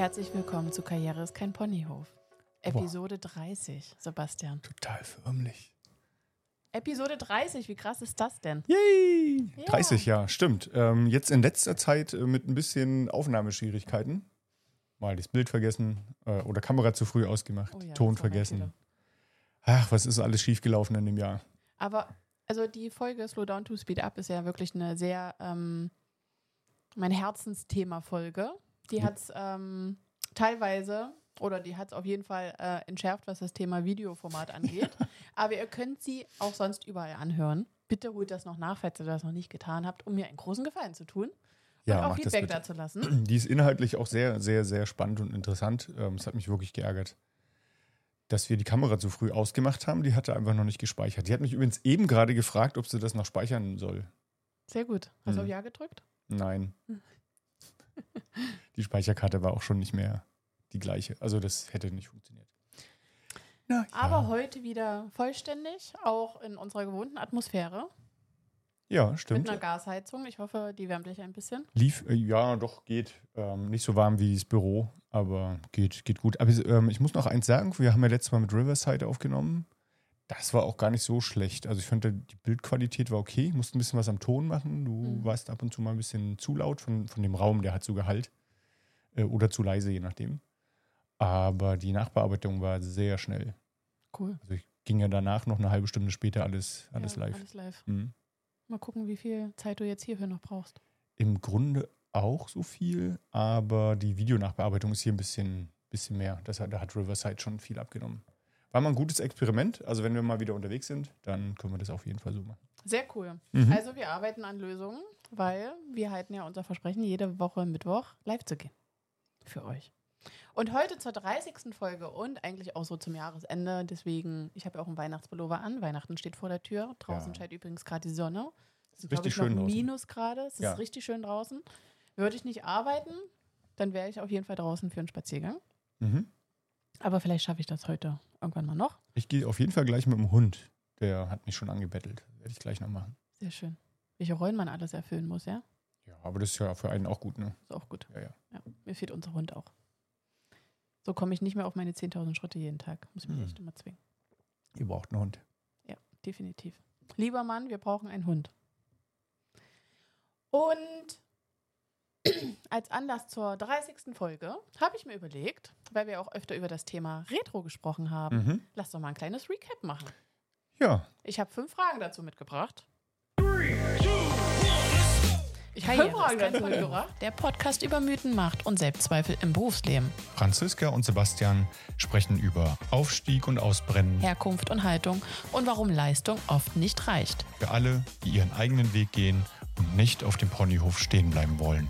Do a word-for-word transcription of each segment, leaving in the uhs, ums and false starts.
Herzlich willkommen zu Karriere ist kein Ponyhof. Episode wow. dreißig, Sebastian. Total förmlich. Episode dreißig, wie krass ist das denn? Yay! Ja. dreißig, ja, stimmt. Ähm, jetzt in letzter Zeit äh, mit ein bisschen Aufnahmeschwierigkeiten. Mal das Bild vergessen äh, oder Kamera zu früh ausgemacht, oh ja, Ton vergessen. Ach, was ist alles schiefgelaufen in dem Jahr? Aber, also die Folge Slow Down to Speed Up ist ja wirklich eine sehr, ähm, mein Herzensthema-Folge. Die hat es ähm, teilweise, oder die hat es auf jeden Fall äh, entschärft, was das Thema Videoformat angeht. Aber ihr könnt sie auch sonst überall anhören. Bitte holt das noch nach, falls ihr das noch nicht getan habt, um mir einen großen Gefallen zu tun. Ja, und auch Feedback dazu lassen. Die ist inhaltlich auch sehr, sehr, sehr spannend und interessant. Ähm, es hat mich wirklich geärgert, dass wir die Kamera zu früh ausgemacht haben. Die hatte einfach noch nicht gespeichert. Die hat mich übrigens eben gerade gefragt, ob sie das noch speichern soll. Sehr gut. Hast du hm. auf Ja gedrückt? Nein. Die Speicherkarte war auch schon nicht mehr die gleiche. Also das hätte nicht funktioniert. Na, ja. Aber heute wieder vollständig, auch in unserer gewohnten Atmosphäre. Ja, stimmt. Mit einer Gasheizung. Ich hoffe, die wärmt dich ein bisschen. Lief, äh, ja, doch, geht. Ähm, nicht so warm wie das Büro, aber geht, geht gut. Aber ähm, ich muss noch eins sagen, wir haben ja letztes Mal mit Riverside aufgenommen. Das war auch gar nicht so schlecht. Also ich fand, die Bildqualität war okay. Ich musste ein bisschen was am Ton machen. Du mhm. warst ab und zu mal ein bisschen zu laut von, von dem Raum, der hat so Gehalt. Äh, oder zu leise, je nachdem. Aber die Nachbearbeitung war sehr schnell. Cool. Also ich ging ja danach noch eine halbe Stunde später alles, alles ja, live. Alles live. Mhm. Mal gucken, wie viel Zeit du jetzt hierfür noch brauchst. Im Grunde auch so viel, aber die Videonachbearbeitung ist hier ein bisschen, bisschen mehr. Das hat, da hat Riverside schon viel abgenommen. War mal ein gutes Experiment. Also wenn wir mal wieder unterwegs sind, dann können wir das auf jeden Fall so machen. Sehr cool. Mhm. Also wir arbeiten an Lösungen, weil wir halten ja unser Versprechen, jede Woche Mittwoch live zu gehen. Für euch. Und heute zur dreißigsten Folge und eigentlich auch so zum Jahresende. Deswegen, ich habe ja auch einen Weihnachtspullover an. Weihnachten steht vor der Tür. Draußen ja. scheint übrigens gerade die Sonne. Es ist richtig schön draußen. Minusgrade. Es ist ja. richtig schön draußen. Würde ich nicht arbeiten, dann wäre ich auf jeden Fall draußen für einen Spaziergang. Mhm. Aber vielleicht schaffe ich das heute irgendwann mal noch. Ich gehe auf jeden Fall gleich mit dem Hund. Der hat mich schon angebettelt. Werde ich gleich noch machen. Sehr schön. Welche Rollen man alles erfüllen muss, ja? Ja, aber das ist ja für einen auch gut, ne? Ist auch gut. Ja, ja. ja mir fehlt unser Hund auch. So komme ich nicht mehr auf meine zehntausend Schritte jeden Tag. Muss mich hm. echt immer zwingen. Ihr braucht einen Hund. Ja, definitiv. Lieber Mann, wir brauchen einen Hund. Und als Anlass zur dreißigsten Folge habe ich mir überlegt, weil wir auch öfter über das Thema Retro gesprochen haben, mhm. lass doch mal ein kleines Recap machen. Ja. Ich habe fünf Fragen dazu mitgebracht. Three, two, Ich habe fünf Fragen dazu mitgebracht. Der Podcast über Mythen, Macht und Selbstzweifel im Berufsleben. Franziska und Sebastian sprechen über Aufstieg und Ausbrennen, Herkunft und Haltung und warum Leistung oft nicht reicht. Für alle, die ihren eigenen Weg gehen und nicht auf dem Ponyhof stehen bleiben wollen.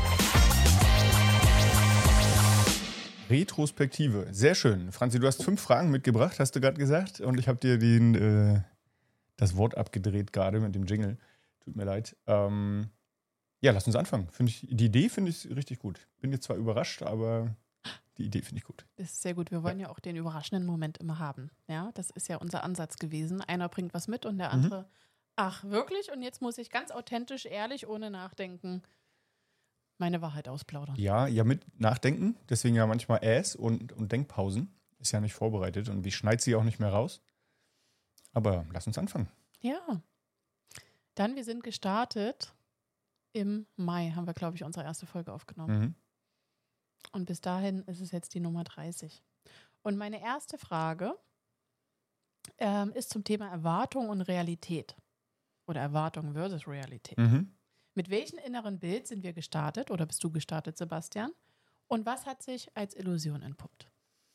Retrospektive. Sehr schön. Franzi, du hast fünf Fragen mitgebracht, hast du gerade gesagt. Und ich habe dir den, äh, das Wort abgedreht gerade mit dem Jingle. Tut mir leid. Ähm, ja, lass uns anfangen. Find ich, die Idee finde ich richtig gut. Bin jetzt zwar überrascht, aber die Idee finde ich gut. Das ist sehr gut. Wir wollen ja. ja auch den überraschenden Moment immer haben. Ja, das ist ja unser Ansatz gewesen. Einer bringt was mit und der andere, mhm. ach, wirklich? Und jetzt muss ich ganz authentisch, ehrlich, ohne Nachdenken meine Wahrheit ausplaudern. Ja, ja, mit Nachdenken. Deswegen ja manchmal Äs und, und Denkpausen. Ist ja nicht vorbereitet und ich schneide sie auch nicht mehr raus. Aber lass uns anfangen. Ja. Dann, wir sind gestartet. Im Mai haben wir, glaube ich, unsere erste Folge aufgenommen. Mhm. Und bis dahin ist es jetzt die Nummer dreißig. Und meine erste Frage ähm, ist zum Thema Erwartung und Realität. Oder Erwartung versus Realität. Mhm. Mit welchem inneren Bild sind wir gestartet oder bist du gestartet, Sebastian? Und was hat sich als Illusion entpuppt?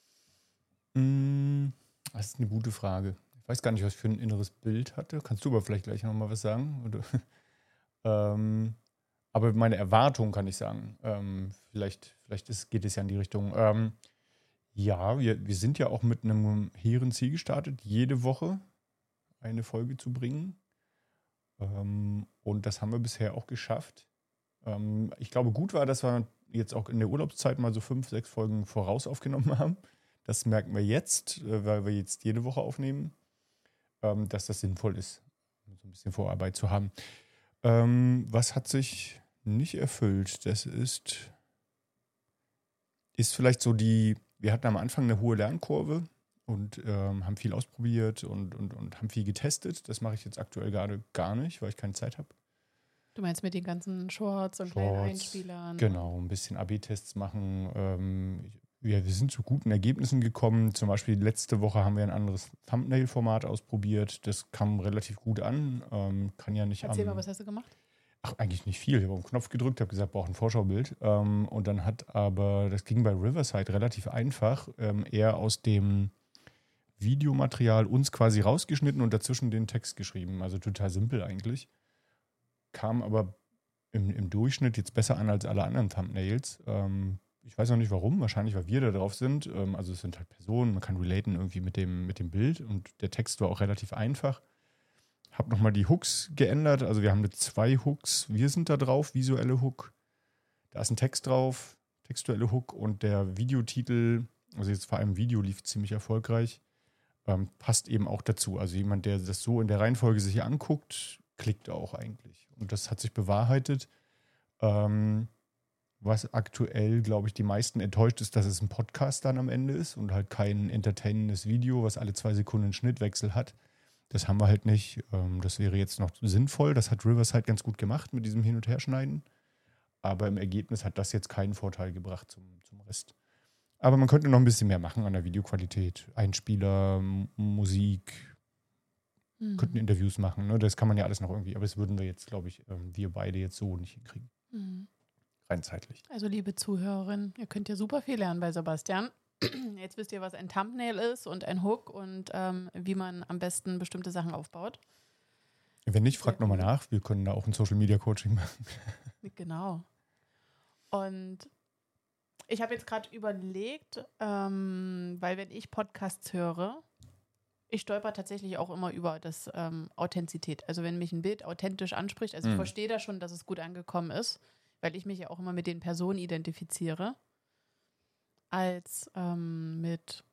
Das ist eine gute Frage. Ich weiß gar nicht, was ich für ein inneres Bild hatte. Kannst du aber vielleicht gleich noch mal was sagen? Oder? ähm, aber meine Erwartung kann ich sagen. Ähm, vielleicht vielleicht ist, geht es ja in die Richtung. Ähm, ja, wir, wir sind ja auch mit einem hehren Ziel gestartet, jede Woche eine Folge zu bringen. Ähm, und das haben wir bisher auch geschafft. Ähm, ich glaube, gut war, dass wir jetzt auch in der Urlaubszeit mal so fünf, sechs Folgen voraus aufgenommen haben. Das merken wir jetzt, äh, weil wir jetzt jede Woche aufnehmen, ähm, dass das sinnvoll ist, so ein bisschen Vorarbeit zu haben. Ähm, was hat sich nicht erfüllt? Das ist ist vielleicht so die, wir hatten am Anfang eine hohe Lernkurve und ähm, haben viel ausprobiert und, und, und haben viel getestet. Das mache ich jetzt aktuell gerade gar nicht, weil ich keine Zeit habe. Du meinst mit den ganzen Shorts und Shorts, kleinen Einspielern? Genau, ein bisschen A B Tests machen. Ähm, ja, wir sind zu guten Ergebnissen gekommen. Zum Beispiel letzte Woche haben wir ein anderes Thumbnail-Format ausprobiert. Das kam relativ gut an. Ähm, kann ja nicht Erzähl am, mal, was hast du gemacht? Ach, eigentlich nicht viel. Ich habe auf den Knopf gedrückt, habe gesagt, brauche ein Vorschaubild. Ähm, und dann hat aber, das ging bei Riverside relativ einfach, ähm, eher aus dem Videomaterial uns quasi rausgeschnitten und dazwischen den Text geschrieben. Also total simpel eigentlich. Kam aber im, im Durchschnitt jetzt besser an als alle anderen Thumbnails. Ähm, ich weiß noch nicht warum, wahrscheinlich, weil wir da drauf sind. Ähm, also es sind halt Personen, man kann relaten irgendwie mit dem, mit dem Bild und der Text war auch relativ einfach. Habe nochmal die Hooks geändert. Also wir haben jetzt zwei Hooks. Wir sind da drauf, visuelle Hook. Da ist ein Text drauf, textuelle Hook und der Videotitel, also jetzt vor allem Video lief ziemlich erfolgreich, ähm, passt eben auch dazu. Also jemand, der das so in der Reihenfolge sich hier anguckt, klickt auch eigentlich. Und das hat sich bewahrheitet. Ähm, was aktuell, glaube ich, die meisten enttäuscht ist, dass es ein Podcast dann am Ende ist und halt kein entertainendes Video, was alle zwei Sekunden einen Schnittwechsel hat. Das haben wir halt nicht. Das wäre jetzt noch sinnvoll. Das hat Riverside ganz gut gemacht mit diesem Hin- und Herschneiden. Aber im Ergebnis hat das jetzt keinen Vorteil gebracht zum, zum Rest. Aber man könnte noch ein bisschen mehr machen an der Videoqualität. Einspieler, M- Musik, Mhm. könnten Interviews machen. Ne? Das kann man ja alles noch irgendwie. Aber das würden wir jetzt, glaube ich, wir beide jetzt so nicht hinkriegen. Mhm. Rein zeitlich. Also liebe Zuhörerinnen, ihr könnt ja super viel lernen bei Sebastian. Jetzt wisst ihr, was ein Thumbnail ist und ein Hook und ähm, wie man am besten bestimmte Sachen aufbaut. Wenn nicht, fragt nochmal nach. Wir können da auch ein Social-Media-Coaching machen. Genau. Und ich habe jetzt gerade überlegt, ähm, weil wenn ich Podcasts höre, ich stolper tatsächlich auch immer über das ähm, Authentizität. Also wenn mich ein Bild authentisch anspricht, also ich Mhm. verstehe da schon, dass es gut angekommen ist, weil ich mich ja auch immer mit den Personen identifiziere, als ähm, mit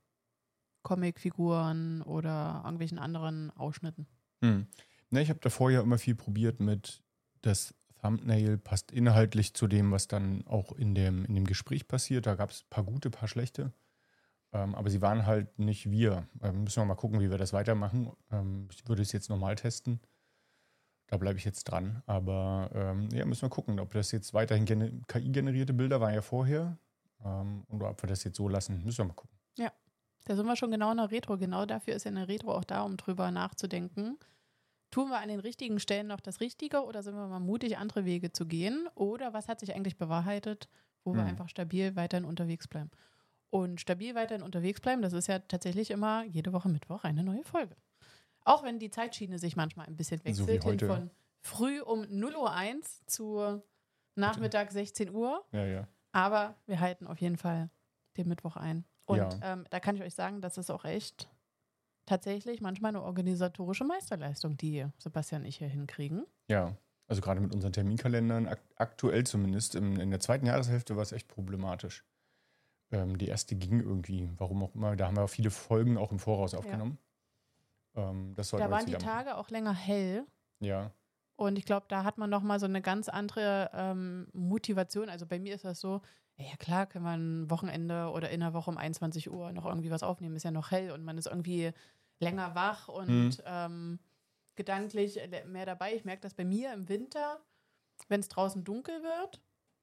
Comicfiguren oder irgendwelchen anderen Ausschnitten. Hm. Ne, ich habe davor ja immer viel probiert mit, das Thumbnail passt inhaltlich zu dem, was dann auch in dem, in dem Gespräch passiert. Da gab es ein paar gute, ein paar schlechte. Ähm, aber sie waren halt nicht wir. Ähm, müssen wir mal gucken, wie wir das weitermachen. Ähm, ich würde es jetzt nochmal testen. Da bleibe ich jetzt dran. Aber ähm, ja, müssen wir gucken, ob das jetzt weiterhin gene- K I-generierte Bilder waren ja vorher. Ähm, oder ob wir das jetzt so lassen. Müssen wir mal gucken. Ja, da sind wir schon genau in der Retro. Genau dafür ist ja eine Retro auch da, um drüber nachzudenken. Tun wir an den richtigen Stellen noch das Richtige oder sind wir mal mutig, andere Wege zu gehen? Oder was hat sich eigentlich bewahrheitet, wo wir Hm. einfach stabil weiterhin unterwegs bleiben? Und stabil weiterhin unterwegs bleiben, das ist ja tatsächlich immer jede Woche Mittwoch eine neue Folge. Auch wenn die Zeitschiene sich manchmal ein bisschen So wie wechselt, hin heute. von früh um null Uhr eins zu Nachmittag sechzehn Uhr. Ja, ja. Aber wir halten auf jeden Fall den Mittwoch ein. Und Ja. ähm, da kann ich euch sagen, das ist auch echt tatsächlich manchmal eine organisatorische Meisterleistung, die Sebastian und ich hier hinkriegen. Ja, also gerade mit unseren Terminkalendern, ak aktuell zumindest, im, in der zweiten Jahreshälfte war es echt problematisch. Ähm, die erste ging irgendwie, warum auch immer. Da haben wir auch viele Folgen auch im Voraus aufgenommen. Ja. Ähm, das sollten Da wir waren jetzt die wieder machen. Tage auch länger hell. Ja. Und ich glaube, da hat man nochmal so eine ganz andere ähm, Motivation. Also bei mir ist das so, ja klar, können wir ein Wochenende oder in der Woche um einundzwanzig Uhr noch irgendwie was aufnehmen. Ist ja noch hell und man ist irgendwie länger wach und Mhm. ähm, gedanklich mehr dabei. Ich merke das bei mir im Winter, wenn es draußen dunkel wird,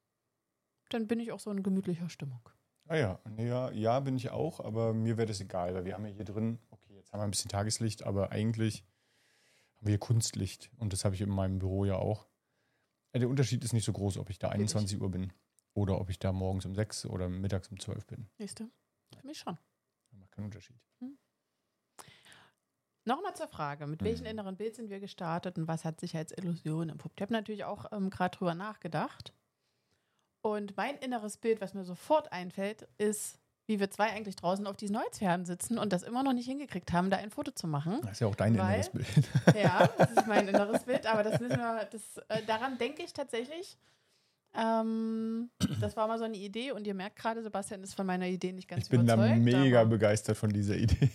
dann bin ich auch so in gemütlicher Stimmung. Ah ja, nee, ja, ja, bin ich auch, aber mir wäre das egal, weil wir haben ja hier drin, okay, jetzt haben wir ein bisschen Tageslicht, aber eigentlich haben wir hier Kunstlicht und das habe ich in meinem Büro ja auch. Ja, der Unterschied ist nicht so groß, ob ich da einundzwanzig Uhr bin oder ob ich da morgens um sechs oder mittags um zwölf bin. Siehst du? Für mich schon. Das macht keinen Unterschied. Hm. Nochmal zur Frage, mit Mhm. welchem inneren Bild sind wir gestartet und was hat sich als Illusion entpuppt? Ich habe natürlich auch ähm, gerade drüber nachgedacht. Und mein inneres Bild, was mir sofort einfällt, ist, wie wir zwei eigentlich draußen auf diesen Holzpferden sitzen und das immer noch nicht hingekriegt haben, da ein Foto zu machen. Das ist ja auch dein Weil- inneres Bild. Ja, das ist mein inneres Bild, aber das müssen wir, das, äh, daran denke ich tatsächlich. Ähm, das war mal so eine Idee und ihr merkt gerade, Sebastian ist von meiner Idee nicht ganz Ich bin da überzeugt. mega aber begeistert von dieser Idee.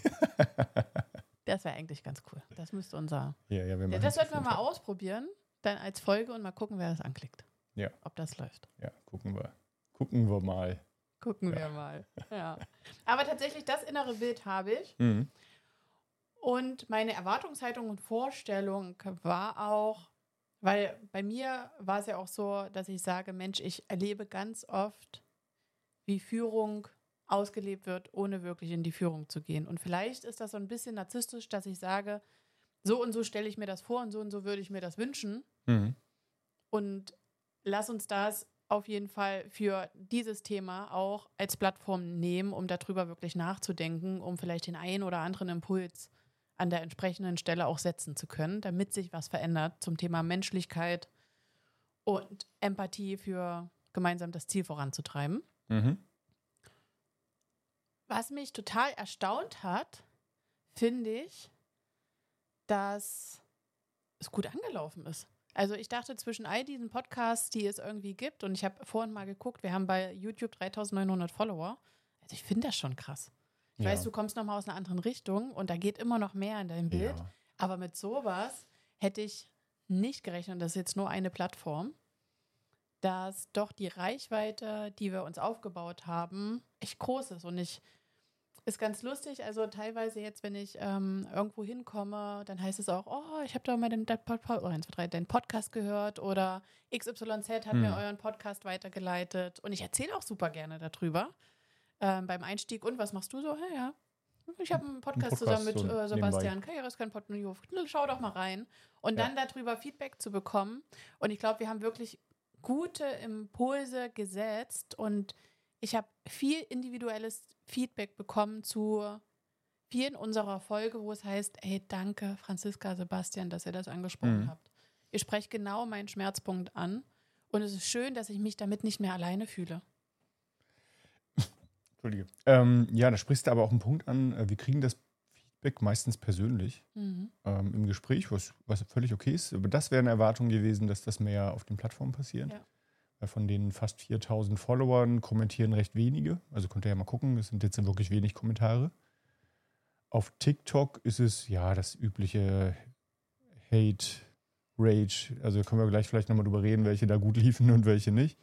das wäre eigentlich ganz cool. Das müsste unser. Ja, ja, wir Ja, machen das auf sollten wir jeden mal Fall. ausprobieren, dann als Folge und mal gucken, wer das anklickt. Ja. Ob das läuft. Ja, gucken wir. Gucken wir mal. Gucken wir Ja. mal. Ja. Aber tatsächlich, das innere Bild habe ich. Mhm. Und meine Erwartungshaltung und Vorstellung war auch, weil bei mir war es ja auch so, dass ich sage, Mensch, ich erlebe ganz oft, wie Führung ausgelebt wird, ohne wirklich in die Führung zu gehen. Und vielleicht ist das so ein bisschen narzisstisch, dass ich sage, so und so stelle ich mir das vor und so und so würde ich mir das wünschen. Mhm. Und lass uns das auf jeden Fall für dieses Thema auch als Plattform nehmen, um darüber wirklich nachzudenken, um vielleicht den einen oder anderen Impuls an der entsprechenden Stelle auch setzen zu können, damit sich was verändert zum Thema Menschlichkeit und Empathie für gemeinsam das Ziel voranzutreiben. Mhm. Was mich total erstaunt hat, finde ich, dass es gut angelaufen ist. Also ich dachte, zwischen all diesen Podcasts, die es irgendwie gibt, und ich habe vorhin mal geguckt, wir haben bei YouTube dreitausendneunhundert Follower. Also ich finde das schon krass. Ich Ja. weiß, du kommst nochmal aus einer anderen Richtung und da geht immer noch mehr in deinem Bild. Ja. Aber mit sowas hätte ich nicht gerechnet, und das ist jetzt nur eine Plattform, dass doch die Reichweite, die wir uns aufgebaut haben, echt groß ist. Und ich ist ganz lustig, also teilweise jetzt, wenn ich ähm, irgendwo hinkomme, dann heißt es auch, oh, ich habe da mal den, den, oh, eins, zwei, drei, den Podcast gehört oder X Y Z hat Hm. mir euren Podcast weitergeleitet und ich erzähle auch super gerne darüber ähm, beim Einstieg. Und was machst du so? Ja, ja. Ich habe einen Podcast, Podcast zusammen mit so äh, Sebastian Karrieres, kein Podcast, schau doch mal rein. Und Ja. dann darüber Feedback zu bekommen. Und ich glaube, wir haben wirklich gute Impulse gesetzt und ich habe viel individuelles Feedback bekommen zu vielen unserer Folge, wo es heißt, hey, danke Franziska, Sebastian, dass ihr das angesprochen Mhm. habt. Ihr sprecht genau meinen Schmerzpunkt an und es ist schön, dass ich mich damit nicht mehr alleine fühle. Entschuldige. Ähm, ja, da sprichst du aber auch einen Punkt an. äh, Wir kriegen das Feedback meistens persönlich Mhm. ähm, im Gespräch, was, was völlig okay ist. Aber das wäre eine Erwartung gewesen, dass das mehr auf den Plattformen passiert. Ja. Weil von den fast viertausend Followern kommentieren recht wenige. Also könnt ihr ja mal gucken, es sind jetzt wirklich wenig Kommentare. Auf TikTok ist es ja das übliche Hate, Rage. Also können wir gleich vielleicht nochmal drüber reden, welche da gut liefen und welche nicht.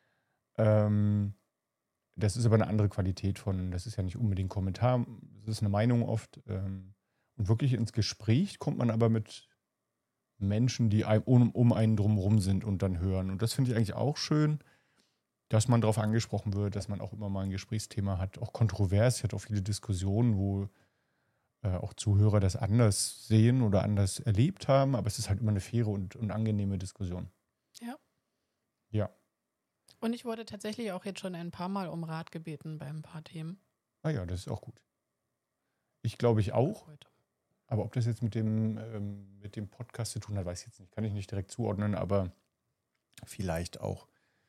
Ähm, das ist aber eine andere Qualität von, das ist ja nicht unbedingt Kommentar, das ist eine Meinung oft. Ähm, und wirklich ins Gespräch kommt man aber mit Menschen, die ein, um, um einen drumherum sind und dann hören. Und das finde ich eigentlich auch schön, dass man darauf angesprochen wird, dass man auch immer mal ein Gesprächsthema hat, auch kontrovers. Ich hatte auch viele Diskussionen, wo äh, auch Zuhörer das anders sehen oder anders erlebt haben, aber es ist halt immer eine faire und, und angenehme Diskussion. Ja. Ja. Und ich wurde tatsächlich auch jetzt schon ein paar Mal um Rat gebeten bei ein paar Themen. Ah ja, das ist auch gut. Ich glaube ich auch. Heute. Aber ob das jetzt mit dem, ähm, mit dem Podcast zu tun hat, weiß ich jetzt nicht. Kann ich nicht direkt zuordnen, aber vielleicht auch.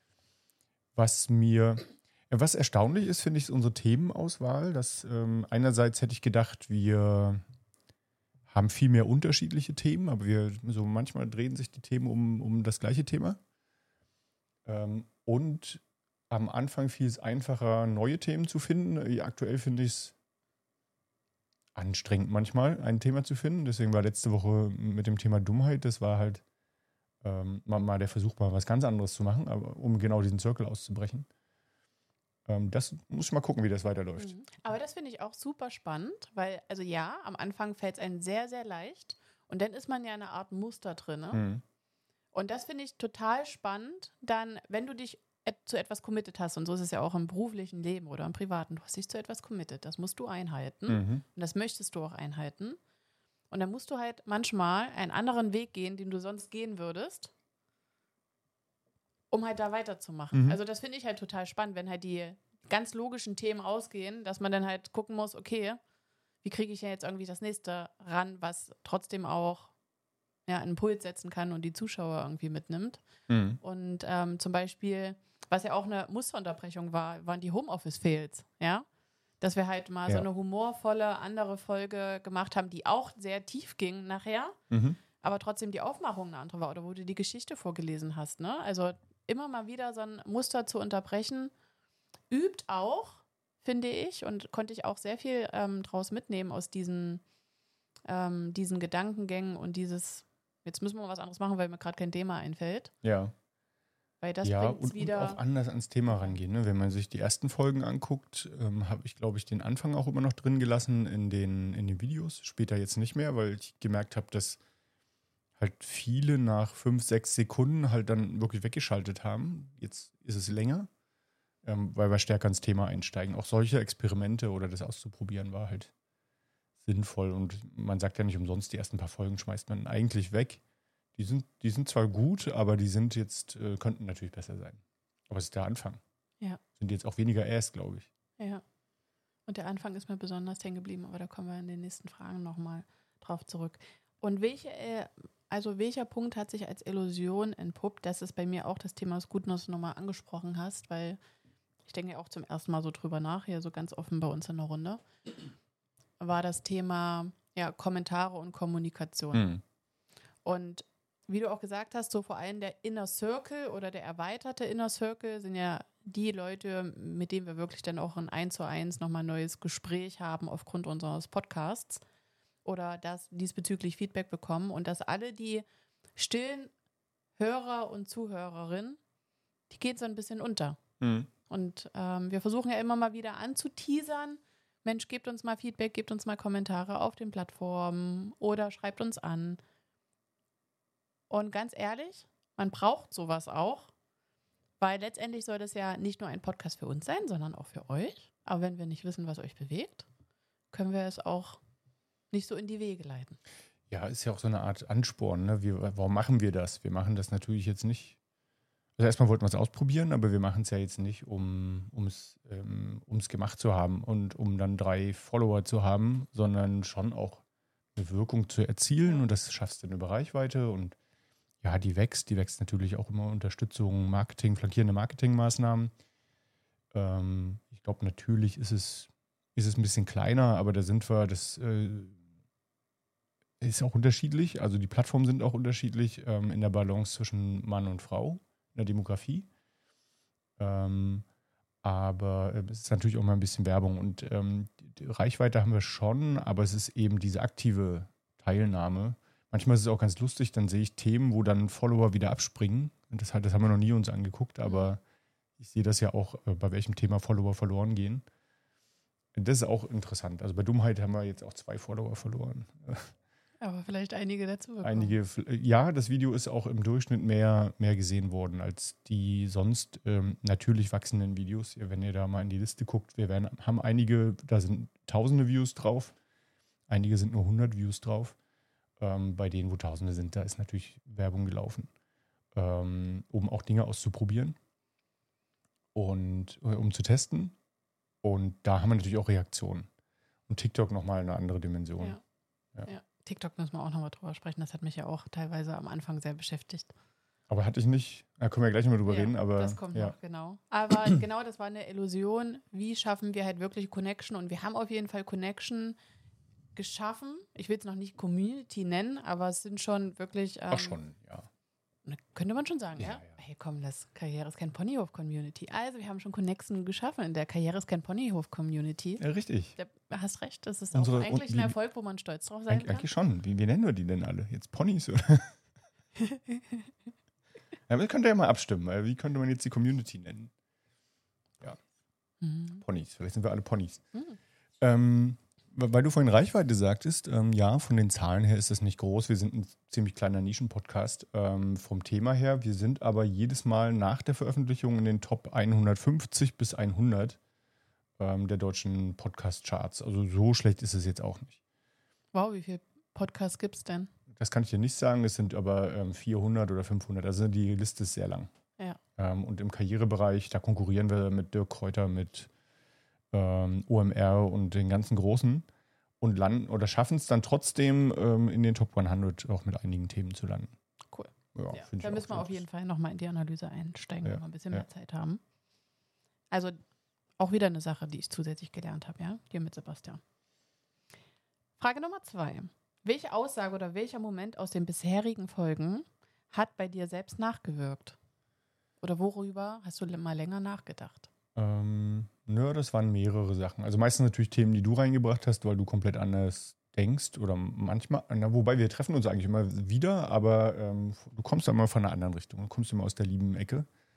Was mir, ja, was erstaunlich ist, finde ich, ist unsere Themenauswahl. Dass, ähm, einerseits hätte ich gedacht, wir haben viel mehr unterschiedliche Themen, aber wir so manchmal drehen sich die Themen um, um das gleiche Thema. Ähm, und am Anfang fiel es einfacher, neue Themen zu finden. Aktuell finde ich es anstrengend manchmal, ein Thema zu finden. Deswegen war letzte Woche mit dem Thema Dummheit, das war halt ähm, mal, mal der Versuch, mal was ganz anderes zu machen, aber um genau diesen Circle auszubrechen. Ähm, das muss ich mal gucken, wie das weiterläuft. Mhm. Aber das finde ich auch super spannend, weil, also ja, am Anfang fällt es einem sehr, sehr leicht und dann ist man ja in einer Art Muster drin. Ne? Mhm. Und das finde ich total spannend, dann, wenn du dich et- zu etwas committed hast, und so ist es ja auch im beruflichen Leben oder im privaten, du hast dich zu etwas committed, das musst du einhalten Mhm. und das möchtest du auch einhalten. Und dann musst du halt manchmal einen anderen Weg gehen, den du sonst gehen würdest, um halt da weiterzumachen. Mhm. Also das finde ich halt total spannend, wenn halt die ganz logischen Themen ausgehen, dass man dann halt gucken muss, okay, wie kriege ich ja jetzt irgendwie das nächste ran, was trotzdem auch ja, einen Impuls setzen kann und die Zuschauer irgendwie mitnimmt. Mhm. Und ähm, zum Beispiel, was ja auch eine Musterunterbrechung war, waren die Homeoffice-Fails, ja? Dass wir halt mal Ja. so eine humorvolle andere Folge gemacht haben, die auch sehr tief ging nachher, Mhm. aber trotzdem die Aufmachung eine andere war oder wo du die Geschichte vorgelesen hast, ne? Also immer mal wieder so ein Muster zu unterbrechen, übt auch, finde ich, und konnte ich auch sehr viel ähm, draus mitnehmen aus diesen, ähm, diesen Gedankengängen und dieses, jetzt müssen wir was anderes machen, weil mir gerade kein Thema einfällt. Ja. Weil das ja, bringt es und, wieder. und auch anders ans Thema rangehen. Ne? Wenn man sich die ersten Folgen anguckt, ähm, habe ich, glaube ich, den Anfang auch immer noch drin gelassen in den, in den Videos. Später jetzt nicht mehr, weil ich gemerkt habe, dass halt viele nach fünf, sechs Sekunden halt dann wirklich weggeschaltet haben. Jetzt ist es länger, ähm, weil wir stärker ins Thema einsteigen. Auch solche Experimente oder das auszuprobieren war halt sinnvoll. Und man sagt ja nicht umsonst, die ersten paar Folgen schmeißt man eigentlich weg. Die sind, die sind zwar gut, aber die sind jetzt, äh, könnten natürlich besser sein. Aber es ist der Anfang. Ja. Sind jetzt auch weniger Äs, glaube ich. Ja. Und der Anfang ist mir besonders hängen geblieben, aber da kommen wir in den nächsten Fragen nochmal drauf zurück. Und welche, äh, also welcher Punkt hat sich als Illusion entpuppt? Das ist bei mir auch das Thema, das gut, dass du nochmal angesprochen hast, weil ich denke auch zum ersten Mal so drüber nach, hier so ganz offen bei uns in der Runde, war das Thema ja, Kommentare und Kommunikation. Hm. Und wie du auch gesagt hast, so vor allem der Inner Circle oder der erweiterte Inner Circle sind ja die Leute, mit denen wir wirklich dann auch ein eins zu eins nochmal neues Gespräch haben aufgrund unseres Podcasts oder dass diesbezüglich Feedback bekommen und dass alle die stillen Hörer und Zuhörerinnen, die gehen so ein bisschen unter. Hm. Und ähm, wir versuchen ja immer mal wieder anzuteasern. Mensch, gebt uns mal Feedback, gebt uns mal Kommentare auf den Plattformen oder schreibt uns an. Und ganz ehrlich, man braucht sowas auch, weil letztendlich soll das ja nicht nur ein Podcast für uns sein, sondern auch für euch. Aber wenn wir nicht wissen, was euch bewegt, können wir es auch nicht so in die Wege leiten. Ja, ist ja auch so eine Art Ansporn. Ne? Wir, warum machen wir das? Wir machen das natürlich jetzt nicht. Also erstmal wollten wir es ausprobieren, aber wir machen es ja jetzt nicht, um es ähm, um's gemacht zu haben und um dann drei Follower zu haben, sondern schon auch eine Wirkung zu erzielen und das schaffst du dann über Reichweite und ja, die wächst, die wächst natürlich auch immer Unterstützung, Marketing, flankierende Marketingmaßnahmen. Ähm, ich glaube, natürlich ist es, ist es ein bisschen kleiner, aber da sind wir, das äh, ist auch unterschiedlich. Also die Plattformen sind auch unterschiedlich ähm, in der Balance zwischen Mann und Frau, in der Demografie. Ähm, aber äh, es ist natürlich auch mal ein bisschen Werbung und ähm, die Reichweite haben wir schon, aber es ist eben diese aktive Teilnahme. Manchmal ist es auch ganz lustig, dann sehe ich Themen, wo dann Follower wieder abspringen. Und das, das haben wir noch nie uns angeguckt, aber ich sehe das ja auch, äh, bei welchem Thema Follower verloren gehen. Und das ist auch interessant. Also bei Dummheit haben wir jetzt auch zwei Follower verloren. Aber vielleicht einige dazu bekommen. Einige, ja, das Video ist auch im Durchschnitt mehr, mehr gesehen worden als die sonst ähm, natürlich wachsenden Videos. Wenn ihr da mal in die Liste guckt, wir werden, haben einige, da sind tausende Views drauf, einige sind nur hundert Views drauf. Ähm, bei denen, wo Tausende sind, da ist natürlich Werbung gelaufen, ähm, um auch Dinge auszuprobieren und äh, um zu testen. Und da haben wir natürlich auch Reaktionen. Und TikTok nochmal eine andere Dimension. Ja. Ja. Ja. TikTok müssen wir auch nochmal drüber sprechen. Das hat mich ja auch teilweise am Anfang sehr beschäftigt. Aber hatte ich nicht, da können wir gleich nochmal drüber ja, reden. Aber, das kommt ja. noch, genau. Aber genau, das war eine Illusion. Wie schaffen wir halt wirklich Connection? Und wir haben auf jeden Fall Connection geschaffen. Ich will es noch nicht Community nennen, aber es sind schon wirklich. Ähm, Ach schon, ja. Könnte man schon sagen, ja? Ja, ja. Hey, komm, das Karriere ist kein Ponyhof-Community. Also, wir haben schon Connection geschaffen in der Karriere ist kein Ponyhof-Community. Ja, richtig. Da hast recht, das ist Unsere- auch eigentlich und ein wie- Erfolg, wo man stolz drauf sein Eig kann. eigentlich schon. Wie, wie nennen wir die denn alle? Jetzt Ponys? Oder? Ja, wir könnt ihr ja mal abstimmen. weil Wie könnte man jetzt die Community nennen? Mhm. Ponys. Vielleicht sind wir alle Ponys. Mhm. Ähm, weil du vorhin Reichweite sagtest, ähm, ja, von den Zahlen her ist das nicht groß. Wir sind ein ziemlich kleiner Nischen-Podcast ähm, vom Thema her. Wir sind aber jedes Mal nach der Veröffentlichung in den Top hundertfünfzig bis hundert ähm, der deutschen Podcast-Charts. Also so schlecht ist es jetzt auch nicht. Wow, wie viele Podcasts gibt es denn? Das kann ich dir nicht sagen. Es sind aber ähm, vierhundert oder fünfhundert. Also die Liste ist sehr lang. Ja. Ähm, und im Karrierebereich, da konkurrieren wir mit Dirk Kräuter, mit ähm, O M R und den ganzen Großen und landen oder schaffen es dann trotzdem ähm, in den Top hundert auch mit einigen Themen zu landen. Cool. Ja, Ja, find ich da auch müssen wir so. auf jeden Fall nochmal in die Analyse einsteigen, Ja, wenn wir ein bisschen ja. mehr Zeit haben. Also auch wieder eine Sache, die ich zusätzlich gelernt habe, ja, hier mit Sebastian. Frage Nummer zwei. Welche Aussage oder welcher Moment aus den bisherigen Folgen hat bei dir selbst nachgewirkt? Oder worüber hast du mal länger nachgedacht? Ähm, nö, das waren mehrere Sachen. Also meistens natürlich Themen, die du reingebracht hast, weil du komplett anders denkst oder manchmal, na, wobei wir treffen uns eigentlich immer wieder, aber ähm, du kommst immer von einer anderen Richtung, du kommst immer aus der lieben Ecke.